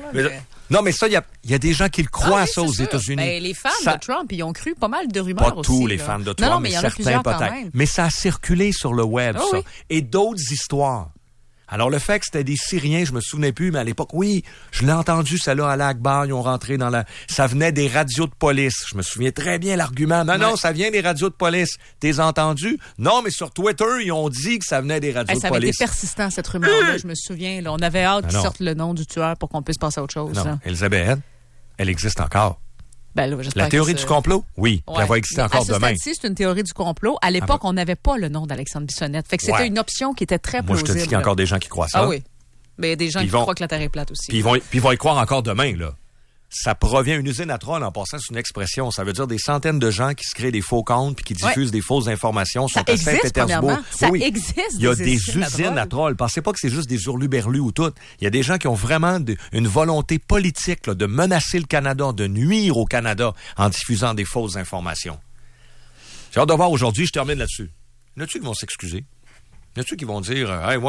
Non, mais ça, il y a des gens qui le croient, ça, aux États-Unis. Mais les fans de Trump, ils ont cru pas mal de rumeurs aussi. Pas tous les fans de Trump, mais certains peut-être. Mais ça a circulé sur le web, ça. Oui. Et d'autres histoires. Alors, le fait que c'était des Syriens, je me souvenais plus, mais à l'époque, oui, je l'ai entendu, celle-là, à l'Akbar, ils ont rentré ça venait des radios de police. Je me souviens très bien l'argument. Non, ça vient des radios de police. T'es entendu? Non, mais sur Twitter, ils ont dit que ça venait des radios de police. Ça avait été persistant, cette rumeur-là, je me souviens. Là, on avait hâte qu'ils sortent le nom du tueur pour qu'on puisse passer à autre chose. Non, Elisabeth, elle existe encore. Ben là, la théorie du complot? Oui, elle va exister encore demain. C'est une théorie du complot. À l'époque, on n'avait pas le nom d'Alexandre Bissonnette. Fait que c'était une option qui était très plausible. Moi, je te dis qu'il y a encore des gens qui croient ça. Ah oui. Mais il y a des gens qui croient que la Terre est plate aussi. Puis ils vont y croire encore demain, là. Ça provient, une usine à troll, en passant, c'est une expression. Ça veut dire des centaines de gens qui se créent des faux comptes puis qui diffusent des fausses informations. Ça existe, Saint-Pétersbourg. Ça existe. Il y a des usines à troll. Pensez pas que c'est juste des hurluberlus ou tout. Il y a des gens qui ont vraiment une volonté politique là, de menacer le Canada, de nuire au Canada en diffusant des fausses informations. J'ai hâte de voir aujourd'hui, je termine là-dessus. Il y en a-tu qui vont s'excuser? Il y en a-tu qui vont dire,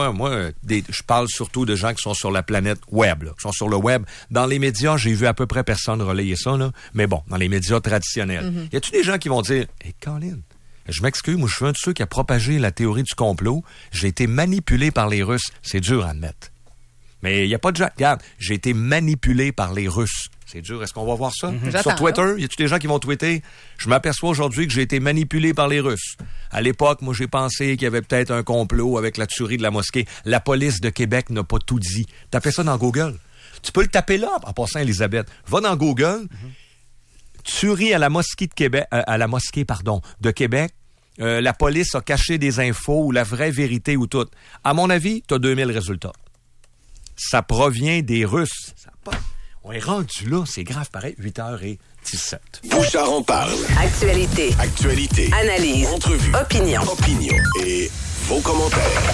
je parle surtout de gens qui sont sur la planète web, là, qui sont sur le web. Dans les médias, j'ai vu à peu près personne relayer ça, là. Mais bon, dans les médias traditionnels. Mm-hmm. Y a-tu des gens qui vont dire, Colin, je m'excuse, moi, je suis un de ceux qui a propagé la théorie du complot. J'ai été manipulé par les Russes. C'est dur à admettre. Mais il n'y a pas de gens. Regarde, j'ai été manipulé par les Russes. C'est dur. Est-ce qu'on va voir ça? Mm-hmm. Sur Twitter, y a-tu des gens qui vont tweeter? Je m'aperçois aujourd'hui que j'ai été manipulé par les Russes. À l'époque, moi, j'ai pensé qu'il y avait peut-être un complot avec la tuerie de la mosquée. La police de Québec n'a pas tout dit. Tapez ça dans Google. Tu peux le taper là, en passant, Elisabeth. Va dans Google. Tuerie à la mosquée de Québec, de Québec. La police a caché des infos ou la vraie vérité ou tout. À mon avis, tu as 2000 résultats. Ça provient des Russes. On est rendu là, c'est grave pareil, 8h17. Bouchard en parle. Actualité. Analyse. Entrevue. Opinion. Et vos commentaires.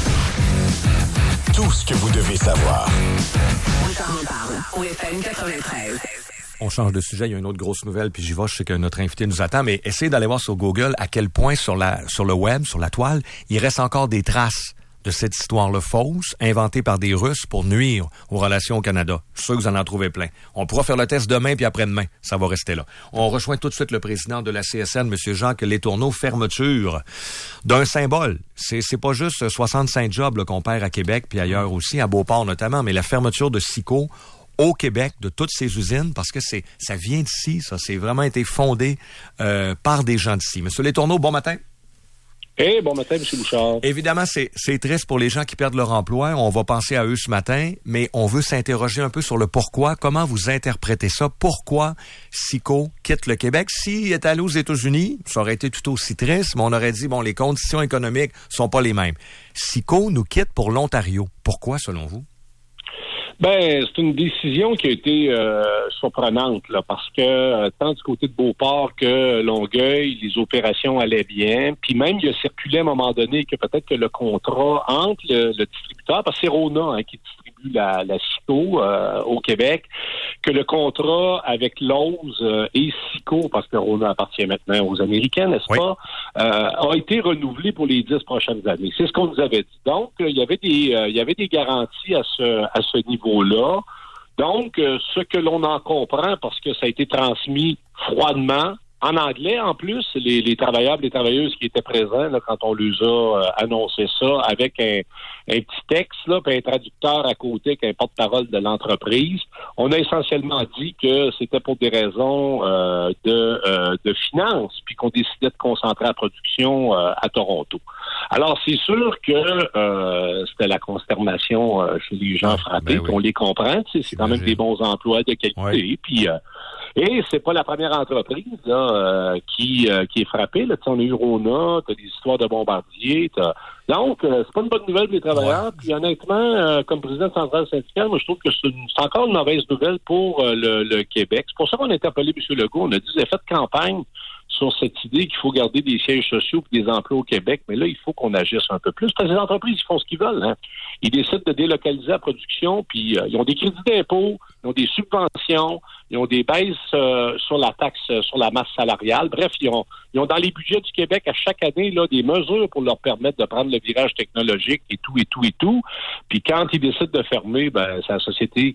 Tout ce que vous devez savoir. Bouchard en parle. Au FM 93. On change de sujet, il y a une autre grosse nouvelle, puis j'y vais, je sais que notre invité nous attend, mais essayez d'aller voir sur Google à quel point sur le web, sur la toile, il reste encore des traces de cette histoire-là fausse, inventée par des Russes pour nuire aux relations au Canada. Je suis sûr que vous en trouvez plein. On pourra faire le test demain puis après-demain. Ça va rester là. On rejoint tout de suite le président de la CSN, M. Jacques Letourneau. Fermeture d'un symbole. C'est pas juste 65 jobs là, qu'on perd à Québec puis ailleurs aussi, à Beauport notamment, mais la fermeture de Sico au Québec, de toutes ces usines, parce que ça vient d'ici, ça. C'est vraiment été fondé par des gens d'ici. M. Letourneau, bon matin. Bon matin, M. Bouchard. Évidemment, c'est triste pour les gens qui perdent leur emploi. On va penser à eux ce matin, mais on veut s'interroger un peu sur le pourquoi. Comment vous interprétez ça? Pourquoi Sico quitte le Québec? S'il est allé aux États-Unis, ça aurait été tout aussi triste, mais on aurait dit, bon, les conditions économiques sont pas les mêmes. Sico nous quitte pour l'Ontario. Pourquoi, selon vous? C'est une décision qui a été surprenante, là, parce que tant du côté de Beauport que Longueuil, les opérations allaient bien. Puis même, il a circulé à un moment donné que peut-être que le contrat entre le distributeur, parce que c'est Rona qui distribue la Sico au Québec, que le contrat avec Lowe's et Sico, parce que Rona appartient maintenant aux Américains, n'est-ce pas, a été renouvelé pour les 10 prochaines années. C'est ce qu'on nous avait dit. Donc, il y avait des garanties à ce niveau-là. Donc, ce que l'on en comprend, parce que ça a été transmis froidement, en anglais, en plus, les travailleurs et les travailleuses qui étaient présents là, quand on leur a annoncé ça, avec un petit texte, là, puis un traducteur à côté, qui est un porte-parole de l'entreprise, on a essentiellement dit que c'était pour des raisons de finances, puis qu'on décidait de concentrer la production à Toronto. Alors, c'est sûr que c'était la consternation chez les gens frappés, qu'on les comprend. C'est quand même des bons emplois de qualité, puis... Et c'est pas la première entreprise là, qui est frappée. Là. On a eu Rona, t'as des histoires de bombardiers. Donc, c'est pas une bonne nouvelle pour les travailleurs. Puis honnêtement, comme président de centrale syndicale, moi je trouve que c'est encore une mauvaise nouvelle pour le Québec. C'est pour ça qu'on a interpellé M. Legault. On a dit, vous avez fait campagne sur cette idée qu'il faut garder des sièges sociaux et des emplois au Québec, mais là, il faut qu'on agisse un peu plus. Parce que les entreprises, ils font ce qu'ils veulent. Hein. Ils décident de délocaliser la production, puis ils ont des crédits d'impôt, ils ont des subventions, ils ont des baisses sur la taxe sur la masse salariale. Bref, ils ont dans les budgets du Québec à chaque année là des mesures pour leur permettre de prendre le virage technologique et tout. Puis quand ils décident de fermer, c'est la société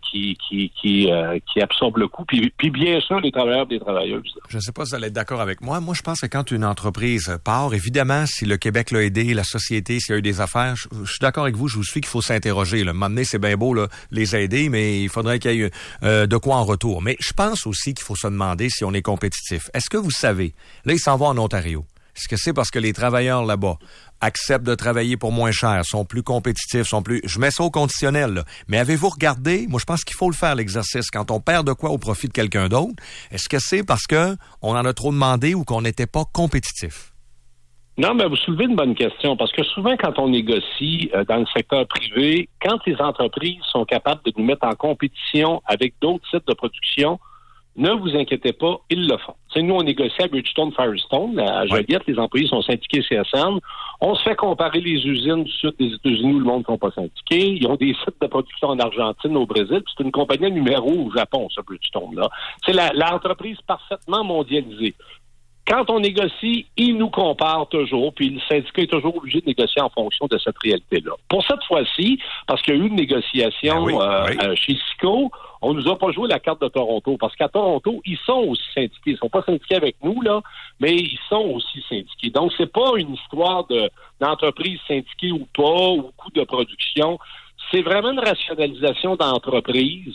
qui absorbe le coût. Puis bien sûr, les travailleurs et les travailleuses. Je ne sais pas si vous allez être d'accord avec moi. Moi, je pense que quand une entreprise part, évidemment, si le Québec l'a aidé, la société, s'il y a eu des affaires, je suis d'accord avec vous, je vous suis qu'il faut s'interroger. Là. À un moment donné, c'est bien beau là, les aider, mais il faudrait qu'il y ait de quoi en retour. Mais je pense aussi qu'il faut se demander si on est compétitif. Est-ce que vous savez, là, ils s'en vont en Ontario. Est-ce que c'est parce que les travailleurs là-bas acceptent de travailler pour moins cher, sont plus compétitifs, sont plus... Je mets ça au conditionnel, là. Mais avez-vous regardé? Moi, je pense qu'il faut le faire, l'exercice. Quand on perd de quoi au profit de quelqu'un d'autre, est-ce que c'est parce que on en a trop demandé ou qu'on n'était pas compétitif? Non, mais vous soulevez une bonne question, parce que souvent, quand on négocie dans le secteur privé, quand les entreprises sont capables de nous mettre en compétition avec d'autres sites de production, ne vous inquiétez pas, ils le font. T'sais, nous, on négocie à Bridgestone Firestone, à Joliette, les employés sont syndiqués CSN. On se fait comparer les usines du sud des États-Unis où le monde ne sont pas syndiqués. Ils ont des sites de production en Argentine, au Brésil. C'est une compagnie numéro au Japon, ce Bridgestone-là. C'est l'entreprise parfaitement mondialisée. Quand on négocie, ils nous comparent toujours, puis le syndicat est toujours obligé de négocier en fonction de cette réalité-là. Pour cette fois-ci, parce qu'il y a eu une négociation chez Sico, on nous a pas joué la carte de Toronto, parce qu'à Toronto, ils sont aussi syndiqués. Ils sont pas syndiqués avec nous, là, mais ils sont aussi syndiqués. Donc, c'est pas une histoire d'entreprise syndiquée ou pas, ou coût de production. C'est vraiment une rationalisation d'entreprise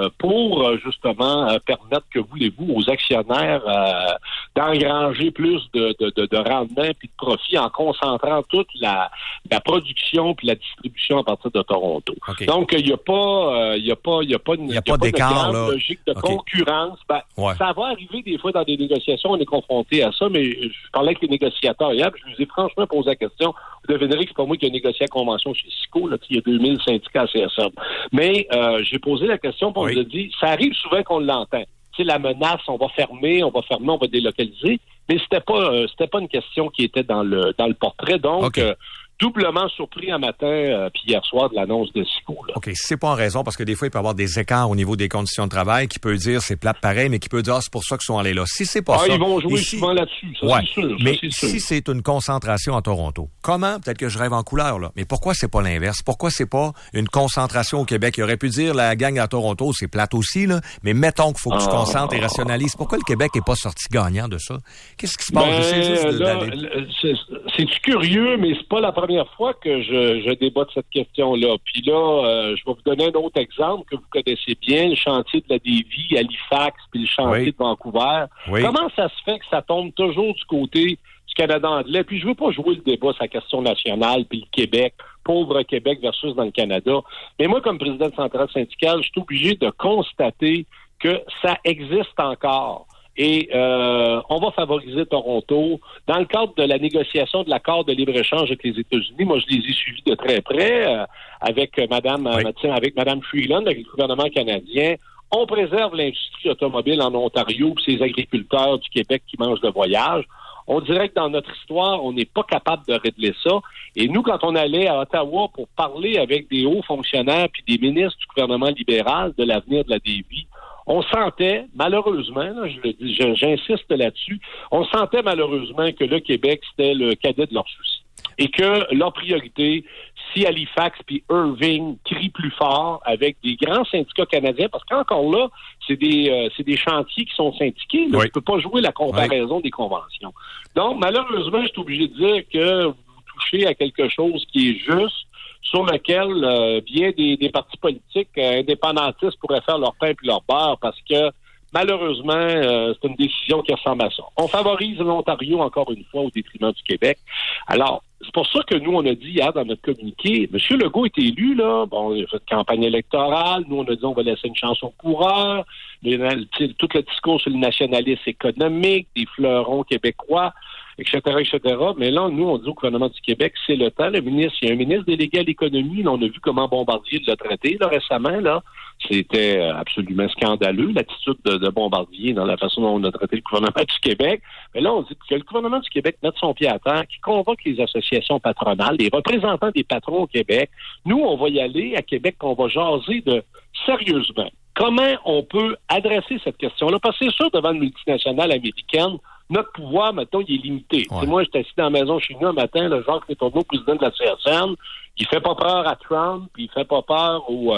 pour justement permettre, que voulez-vous, aux actionnaires d'engranger plus de rendement et de profit en concentrant toute la production puis la distribution à partir de Toronto. Okay. Donc il y a pas d'écart de logique de concurrence. Ça va arriver des fois dans des négociations, on est confronté à ça, mais je parlais avec les négociateurs hier, je vous ai franchement posé la question. Vous devinerez que c'est pas moi qui ai négocié la convention chez Sico, là, il y a 2000 syndicats à CSN. Mais j'ai posé la question, puis on nous a dit, ça arrive souvent qu'on l'entend. Tu sais, la menace, on va fermer, on va délocaliser, mais c'était pas une question qui était dans le portrait. Donc, doublement surpris un matin puis hier soir de l'annonce de Sico. OK, si c'est pas en raison, parce que des fois, il peut y avoir des écarts au niveau des conditions de travail, qui peut dire c'est plate pareil, mais qui peut dire c'est pour ça qu'ils sont allés là. Si c'est pas ça... Ils vont jouer souvent là-dessus, ça, c'est sûr. Mais si c'est une concentration à Toronto, comment, peut-être que je rêve en couleur, là, mais pourquoi c'est pas l'inverse? Pourquoi c'est pas une concentration au Québec? Il aurait pu dire la gang à Toronto, c'est plate aussi, là, mais mettons qu'il faut que tu concentres et rationalises. Pourquoi le Québec n'est pas sorti gagnant de ça? Qu'est-ce qui se passe? J'essaie juste c'est curieux, mais c'est pas la première fois que je débat de cette question-là. Puis là, je vais vous donner un autre exemple que vous connaissez bien, le chantier de la Davie, Halifax, puis le chantier de Vancouver. Oui. Comment ça se fait que ça tombe toujours du côté du Canada anglais? Puis je veux pas jouer le débat sur la question nationale, puis le Québec, pauvre Québec versus dans le Canada. Mais moi, comme président de centrale syndicale, je suis obligé de constater que ça existe encore. Et on va favoriser Toronto. Dans le cadre de la négociation de l'accord de libre-échange avec les États-Unis, moi, je les ai suivis de très près avec Mme Freeland, avec le gouvernement canadien. On préserve l'industrie automobile en Ontario et ces agriculteurs du Québec qui mangent de voyage. On dirait que dans notre histoire, on n'est pas capable de régler ça. Et nous, quand on allait à Ottawa pour parler avec des hauts fonctionnaires puis des ministres du gouvernement libéral de l'avenir de la Davie, on sentait, malheureusement, là, je le dis, j'insiste là-dessus, on sentait malheureusement que le Québec, c'était le cadet de leurs soucis. Et que leur priorité, si Halifax puis Irving crient plus fort avec des grands syndicats canadiens, parce qu'encore là, c'est des chantiers qui sont syndiqués. Là, je ne peux pas jouer la comparaison des conventions. Donc, malheureusement, je suis obligé de dire que vous touchez à quelque chose qui est juste, sur lequel bien des partis politiques indépendantistes pourraient faire leur pain puis leur beurre, parce que malheureusement, c'est une décision qui ressemble à ça. On favorise l'Ontario, encore une fois, au détriment du Québec. Alors, c'est pour ça que nous, on a dit hier dans notre communiqué, M. Legault est élu, là, bon, il a fait campagne électorale, nous, on a dit on va laisser une chance aux coureurs, tout le discours sur le nationalisme économique, des fleurons québécois, etc., etc. Mais là, nous, on dit au gouvernement du Québec, c'est le temps. Il y a un ministre délégué à l'économie. Là, on a vu comment Bombardier l'a traité là, récemment. Là, c'était absolument scandaleux, l'attitude de Bombardier dans la façon dont on a traité le gouvernement du Québec. Mais là, on dit que le gouvernement du Québec mette son pied à terre, qu'il convoque les associations patronales, les représentants des patrons au Québec. Nous, on va y aller à Québec, on va jaser sérieusement. Comment on peut adresser cette question-là? Parce que c'est sûr, devant une multinationale américaine, notre pouvoir, mettons, il est limité. Ouais. Moi, j'étais assis dans la maison chez nous un matin, le Jacques Letourneau, président de la CSN, il fait pas peur à Trump, puis il fait pas peur aux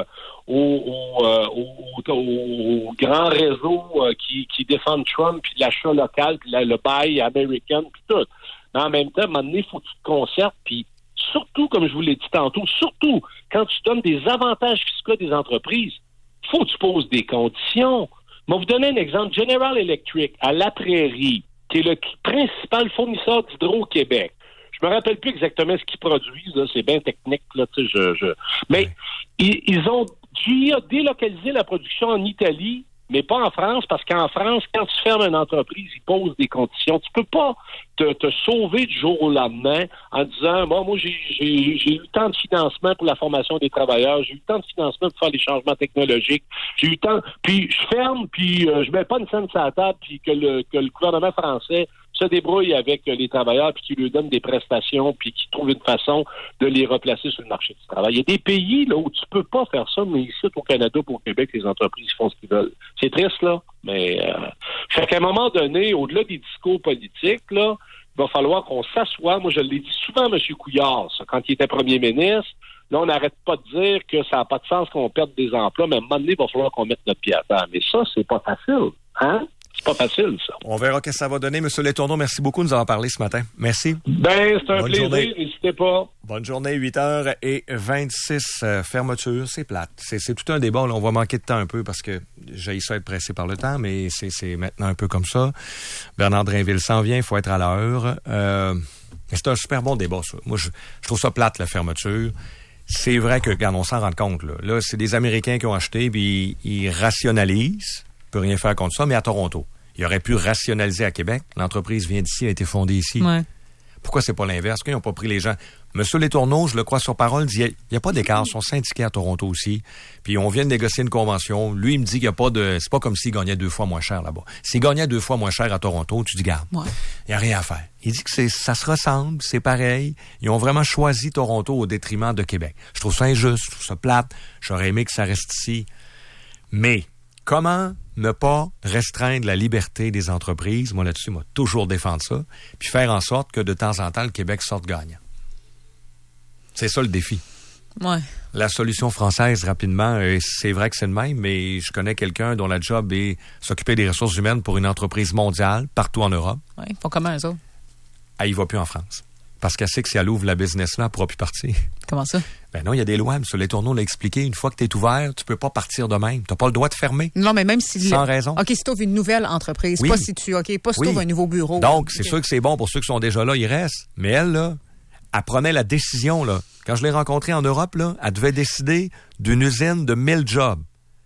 grands réseaux qui défendent Trump, puis l'achat local, puis le buy américain, puis tout. Mais en même temps, à un moment donné, il faut que tu te concertes, puis surtout, comme je vous l'ai dit tantôt, surtout quand tu donnes des avantages fiscaux des entreprises, il faut que tu poses des conditions. Je vais vous donner un exemple. General Electric, à La Prairie, qui est le principal fournisseur d'hydro au Québec. Je me rappelle plus exactement ce qu'ils produisent, là, c'est bien technique, là, tu sais, mais GE a délocalisé la production en Italie, mais pas en France, parce qu'en France, quand tu fermes une entreprise, ils posent des conditions. Tu peux pas te sauver du jour au lendemain en disant, bon, moi, j'ai eu tant de financement pour la formation des travailleurs, j'ai eu tant de financement pour faire les changements technologiques, j'ai eu tant, puis je ferme, puis je mets pas une scène sur la table, puis que le gouvernement français se débrouille avec les travailleurs, puis qui lui donnent des prestations, puis qui trouve une façon de les replacer sur le marché du travail. Il y a des pays là où tu peux pas faire ça, mais ici, au Canada, au Québec, les entreprises font ce qu'ils veulent. C'est triste, là, mais fait qu'à un moment donné, au-delà des discours politiques, là, il va falloir qu'on s'assoie. Moi, je l'ai dit souvent à M. Couillard, ça, quand il était premier ministre. Là, on n'arrête pas de dire que ça n'a pas de sens qu'on perde des emplois, mais à un moment donné, il va falloir qu'on mette notre pied à terre. Mais ça, c'est pas facile, hein? C'est pas facile, ça. On verra ce que ça va donner. M. Letourneau, merci beaucoup de nous en parler ce matin. Merci. Ben, c'est un plaisir. N'hésitez pas. Bonne journée, 8h26, fermeture. C'est plate. C'est tout un débat. Là, on va manquer de temps un peu parce que j'ai ça être pressé par le temps, mais c'est maintenant un peu comme ça. Bernard Drainville s'en vient. Il faut être à l'heure. C'est un super bon débat, ça. Moi, je trouve ça plate, la fermeture. C'est vrai que, quand on s'en rend compte, là, c'est des Américains qui ont acheté, puis ils rationalisent. On peut rien faire contre ça, mais à Toronto. Il aurait pu rationaliser à Québec. L'entreprise vient d'ici, a été fondée ici. Ouais. Pourquoi c'est pas l'inverse? Pourquoi ils n'ont pas pris les gens? Monsieur Letourneau, je le crois sur parole, dit il n'y a pas d'écart. Ils sont syndiqués à Toronto aussi. Puis on vient de négocier une convention. Lui, il me dit qu'il n'y a pas de... C'est pas comme s'il gagnait 2 fois moins cher là-bas. S'il gagnait 2 fois moins cher à Toronto, tu dis, garde, il n'y a rien à faire. Il dit que ça se ressemble, c'est pareil. Ils ont vraiment choisi Toronto au détriment de Québec. Je trouve ça injuste, je trouve ça plate. J'aurais aimé que ça reste ici. Mais comment ne pas restreindre la liberté des entreprises? Moi, là-dessus, moi, toujours défendre ça. Puis faire en sorte que de temps en temps, le Québec sorte gagnant. C'est ça le défi. Ouais. La solution française, rapidement, c'est vrai que c'est le même, mais je connais quelqu'un dont la job est s'occuper des ressources humaines pour une entreprise mondiale, partout en Europe. Oui, ils font comment, eux autres? Elle y va plus en France. Parce qu'elle sait que si elle ouvre la business là, elle ne pourra plus partir. Comment ça? Ben non, il y a des lois. M. Letourneau l'a expliqué. Une fois que tu es ouvert, tu peux pas partir de même. Tu n'as pas le droit de fermer. Non, mais même si... Sans raison. OK, si tu ouvres une nouvelle entreprise, pas si tu ouvres un nouveau bureau. Donc, c'est sûr que c'est bon pour ceux qui sont déjà là, ils restent. Mais elle, là, elle prenait la décision, là. Quand je l'ai rencontrée en Europe, là, elle devait décider d'une usine de 1000 jobs.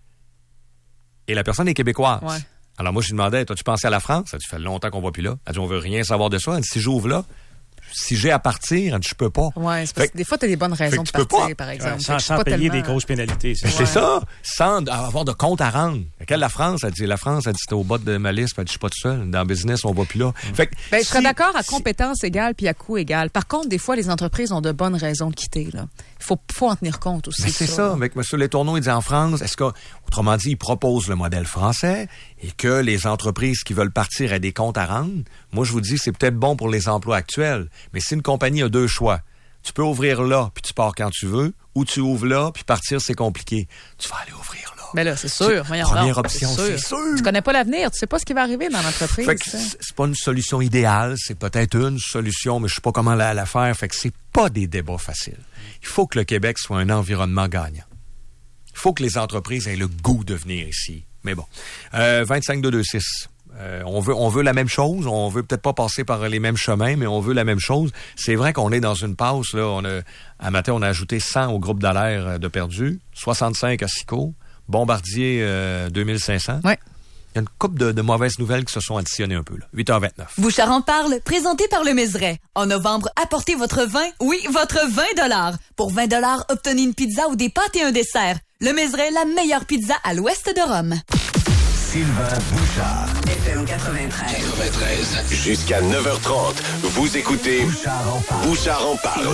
Et la personne est québécoise. Ouais. Alors moi, je lui demandais, toi, tu pensais à la France? Elle dit, ça fait longtemps qu'on va plus là. Elle dit, on veut rien savoir de ça. Elle dit, si j'ouvre là, si j'ai à partir, elle dit, je peux pas. Ouais, c'est parce que des fois, tu as des bonnes raisons de partir, par exemple. Sans payer des grosses pénalités. C'est ça, sans avoir de compte à rendre. La France, elle dit, c'était au bas de ma liste, elle dit, je suis pas tout seul. Dans le business, on va plus là. Fait que, je serais d'accord à compétence égale puis à coût égal. Par contre, des fois, les entreprises ont de bonnes raisons de quitter, là. Il faut en tenir compte aussi. Mais c'est ça. Avec M. Letourneau, il dit en France, est-ce que, autrement dit, il propose le modèle français et que les entreprises qui veulent partir aient des comptes à rendre? Moi, je vous dis, c'est peut-être bon pour les emplois actuels. Mais si une compagnie a 2 choix, tu peux ouvrir là, puis tu pars quand tu veux, ou tu ouvres là, puis partir, c'est compliqué. Tu vas aller ouvrir là. Mais là, c'est sûr. Première option, c'est sûr. Tu connais pas l'avenir, tu sais pas ce qui va arriver dans l'entreprise. Fait que c'est pas une solution idéale, c'est peut-être une solution, mais je sais pas comment la faire. Fait que c'est pas des débats faciles. Il faut que le Québec soit un environnement gagnant. Il faut que les entreprises aient le goût de venir ici. Mais bon, 25-226. On veut la même chose. On veut peut-être pas passer par les mêmes chemins, mais on veut la même chose. C'est vrai qu'on est dans une passe. Là, à matin, on a ajouté 100 au groupe d'alerte de perdus, 65 à Sico, Bombardier 2500. Ouais. Il y a une couple de mauvaises nouvelles qui se sont additionnées un peu. Là. 8h29. Bouchard en parle, présenté par le Mézeray. En novembre, apportez votre vin. Oui, votre 20 $. Pour 20 $, obtenez une pizza ou des pâtes et un dessert. Le Mézeray, la meilleure pizza à l'ouest de Rome. Sylvain Bouchard. FM 93. Jusqu'à 9h30, vous écoutez Bouchard en parle.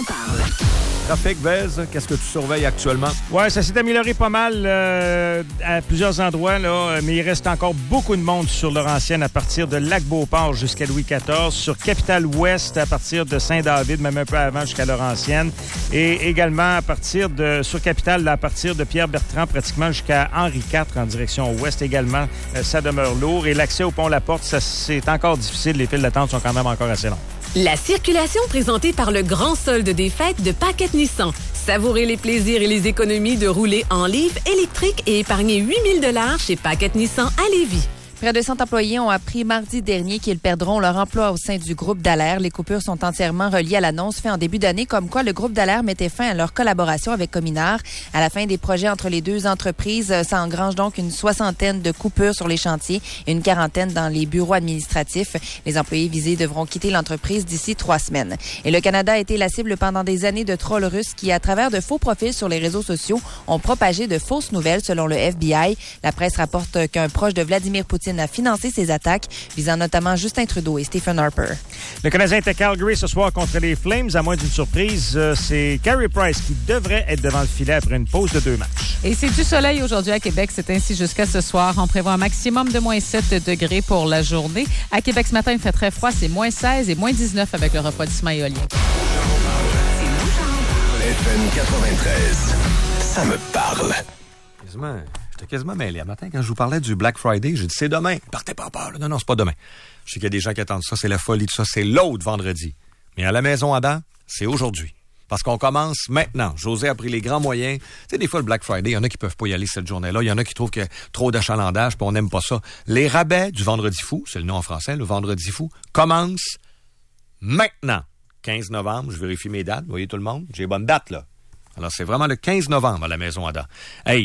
Trafic, Vez, qu'est-ce que tu surveilles actuellement? Oui, ça s'est amélioré pas mal à plusieurs endroits, là, mais il reste encore beaucoup de monde sur Laurentienne à partir de Lac-Beauport jusqu'à Louis XIV, sur Capitale-Ouest à partir de Saint-David, même un peu avant jusqu'à Laurentienne, et également sur Capitale, à partir de Pierre-Bertrand, pratiquement jusqu'à Henri IV en direction ouest également, ça demeure lourd. Et l'accès au pont-La-Porte, c'est encore difficile, les files d'attente sont quand même encore assez longues. La circulation présentée par le grand solde des fêtes de Paquette Nissan. Savourez les plaisirs et les économies de rouler en Leaf électrique et épargner 8 000 $ chez Paquette Nissan à Lévis. Près de 100 employés ont appris mardi dernier qu'ils perdront leur emploi au sein du groupe Dallaire. Les coupures sont entièrement reliées à l'annonce faite en début d'année comme quoi le groupe Dallaire mettait fin à leur collaboration avec Cominard. À la fin des projets entre les deux entreprises, ça engrange donc une 60aine de coupures sur les chantiers et une 40aine dans les bureaux administratifs. Les employés visés devront quitter l'entreprise d'ici 3 semaines. Et le Canada a été la cible pendant des années de trolls russes qui, à travers de faux profils sur les réseaux sociaux, ont propagé de fausses nouvelles selon le FBI. La presse rapporte qu'un proche de Vladimir Poutine a financé ces attaques, visant notamment Justin Trudeau et Stephen Harper. Le Canadien était à Calgary ce soir contre les Flames. À moins d'une surprise, c'est Carey Price qui devrait être devant le filet après une pause de 2 matchs. Et c'est du soleil aujourd'hui à Québec. C'est ainsi jusqu'à ce soir. On prévoit un maximum de moins 7 degrés pour la journée. À Québec ce matin, il fait très froid. C'est moins 16 et moins 19 avec le refroidissement éolien. FM 93. Ça me parle. J'étais quasiment mêlé. À matin, quand je vous parlais du Black Friday, j'ai dit c'est demain. Partez pas peur. Non, c'est pas demain. Je sais qu'il y a des gens qui attendent ça. C'est la folie de ça. C'est l'autre vendredi. Mais à la maison Adam, c'est aujourd'hui. Parce qu'on commence maintenant. José a pris les grands moyens. Tu sais, des fois, le Black Friday, il y en a qui peuvent pas y aller cette journée-là. Il y en a qui trouvent qu'il y a trop d'achalandage, puis on n'aime pas ça. Les rabais du Vendredi fou, c'est le nom en français, le Vendredi fou, commencent maintenant. 15 novembre, je vérifie mes dates. Vous voyez tout le monde? J'ai les bonnes dates, là. Alors, c'est vraiment le 15 novembre à la maison Adam. Hey,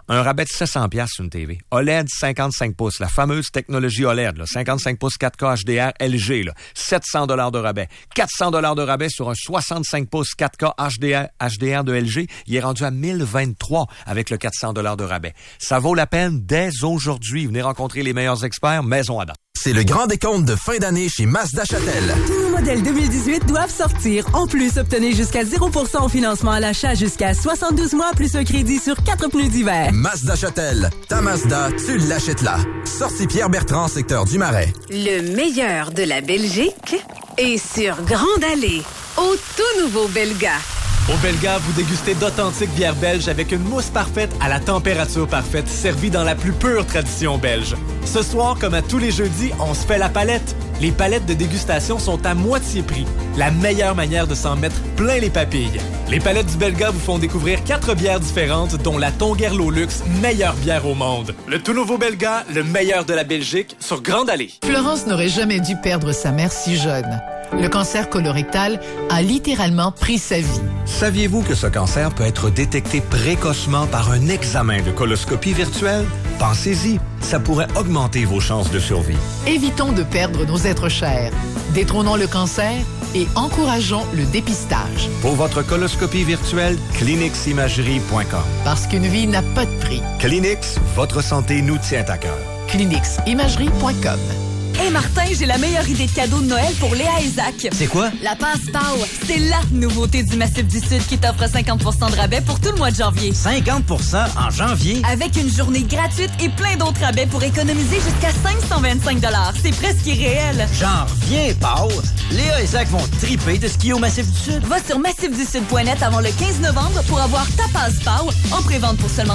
Un rabais de 700$ sur une TV. OLED 55 pouces, la fameuse technologie OLED, là, 55 pouces 4K HDR LG, là, $700 de rabais. $400 de rabais sur un 65 pouces 4K HDR de LG. Il est rendu à 1023 avec le $400 de rabais. Ça vaut la peine dès aujourd'hui. Venez rencontrer les meilleurs experts, Maison Adam. C'est le grand décompte de fin d'année chez Mazda Châtel. Tous nos modèles 2018 doivent sortir. En plus, obtenez jusqu'à 0% au financement à l'achat jusqu'à 72 mois plus un crédit sur 4 pneus d'hiver. Mazda Châtel. Ta Mazda, tu l'achètes là. Sortie Pierre-Bertrand, secteur du Marais. Le meilleur de la Belgique est sur Grande Allée, au tout nouveau Belga. Au Belga, vous dégustez d'authentiques bières belges avec une mousse parfaite à la température parfaite, servie dans la plus pure tradition belge. Ce soir, comme à tous les jeudis, on se fait la palette. Les palettes de dégustation sont à moitié prix. La meilleure manière de s'en mettre plein les papilles. Les palettes du Belga vous font découvrir 4 bières différentes, dont la Tongerlo Luxe, meilleure bière au monde. Le tout nouveau Belga, le meilleur de la Belgique, sur Grande Allée. Florence n'aurait jamais dû perdre sa mère si jeune. Le cancer colorectal a littéralement pris sa vie. Saviez-vous que ce cancer peut être détecté précocement par un examen de coloscopie virtuelle? Pensez-y, ça pourrait augmenter vos chances de survie. Évitons de perdre nos êtres chers. Détrônons le cancer et encourageons le dépistage. Pour votre coloscopie virtuelle, cliniximagerie.com. Parce qu'une vie n'a pas de prix. Clinics, votre santé nous tient à cœur. cliniximagerie.com. Hey Martin, j'ai la meilleure idée de cadeau de Noël pour Léa et Zach. C'est quoi? La passe Pau. C'est la nouveauté du Massif du Sud qui t'offre 50% de rabais pour tout le mois de janvier. 50% en janvier? Avec une journée gratuite et plein d'autres rabais pour économiser jusqu'à 525 $. C'est presque irréel. J'en reviens, Pau. Léa et Zach vont triper de skier au Massif du Sud. Va sur massifdusud.net avant le 15 novembre pour avoir ta passe Pau en prévente pour seulement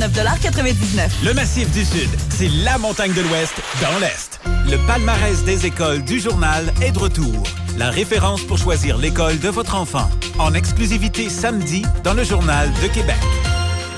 69,99 $. Le Massif du Sud, c'est la montagne de l'Ouest dans l'Est. Le palmarès des écoles du journal est de retour. La référence pour choisir l'école de votre enfant. En exclusivité samedi dans le Journal de Québec.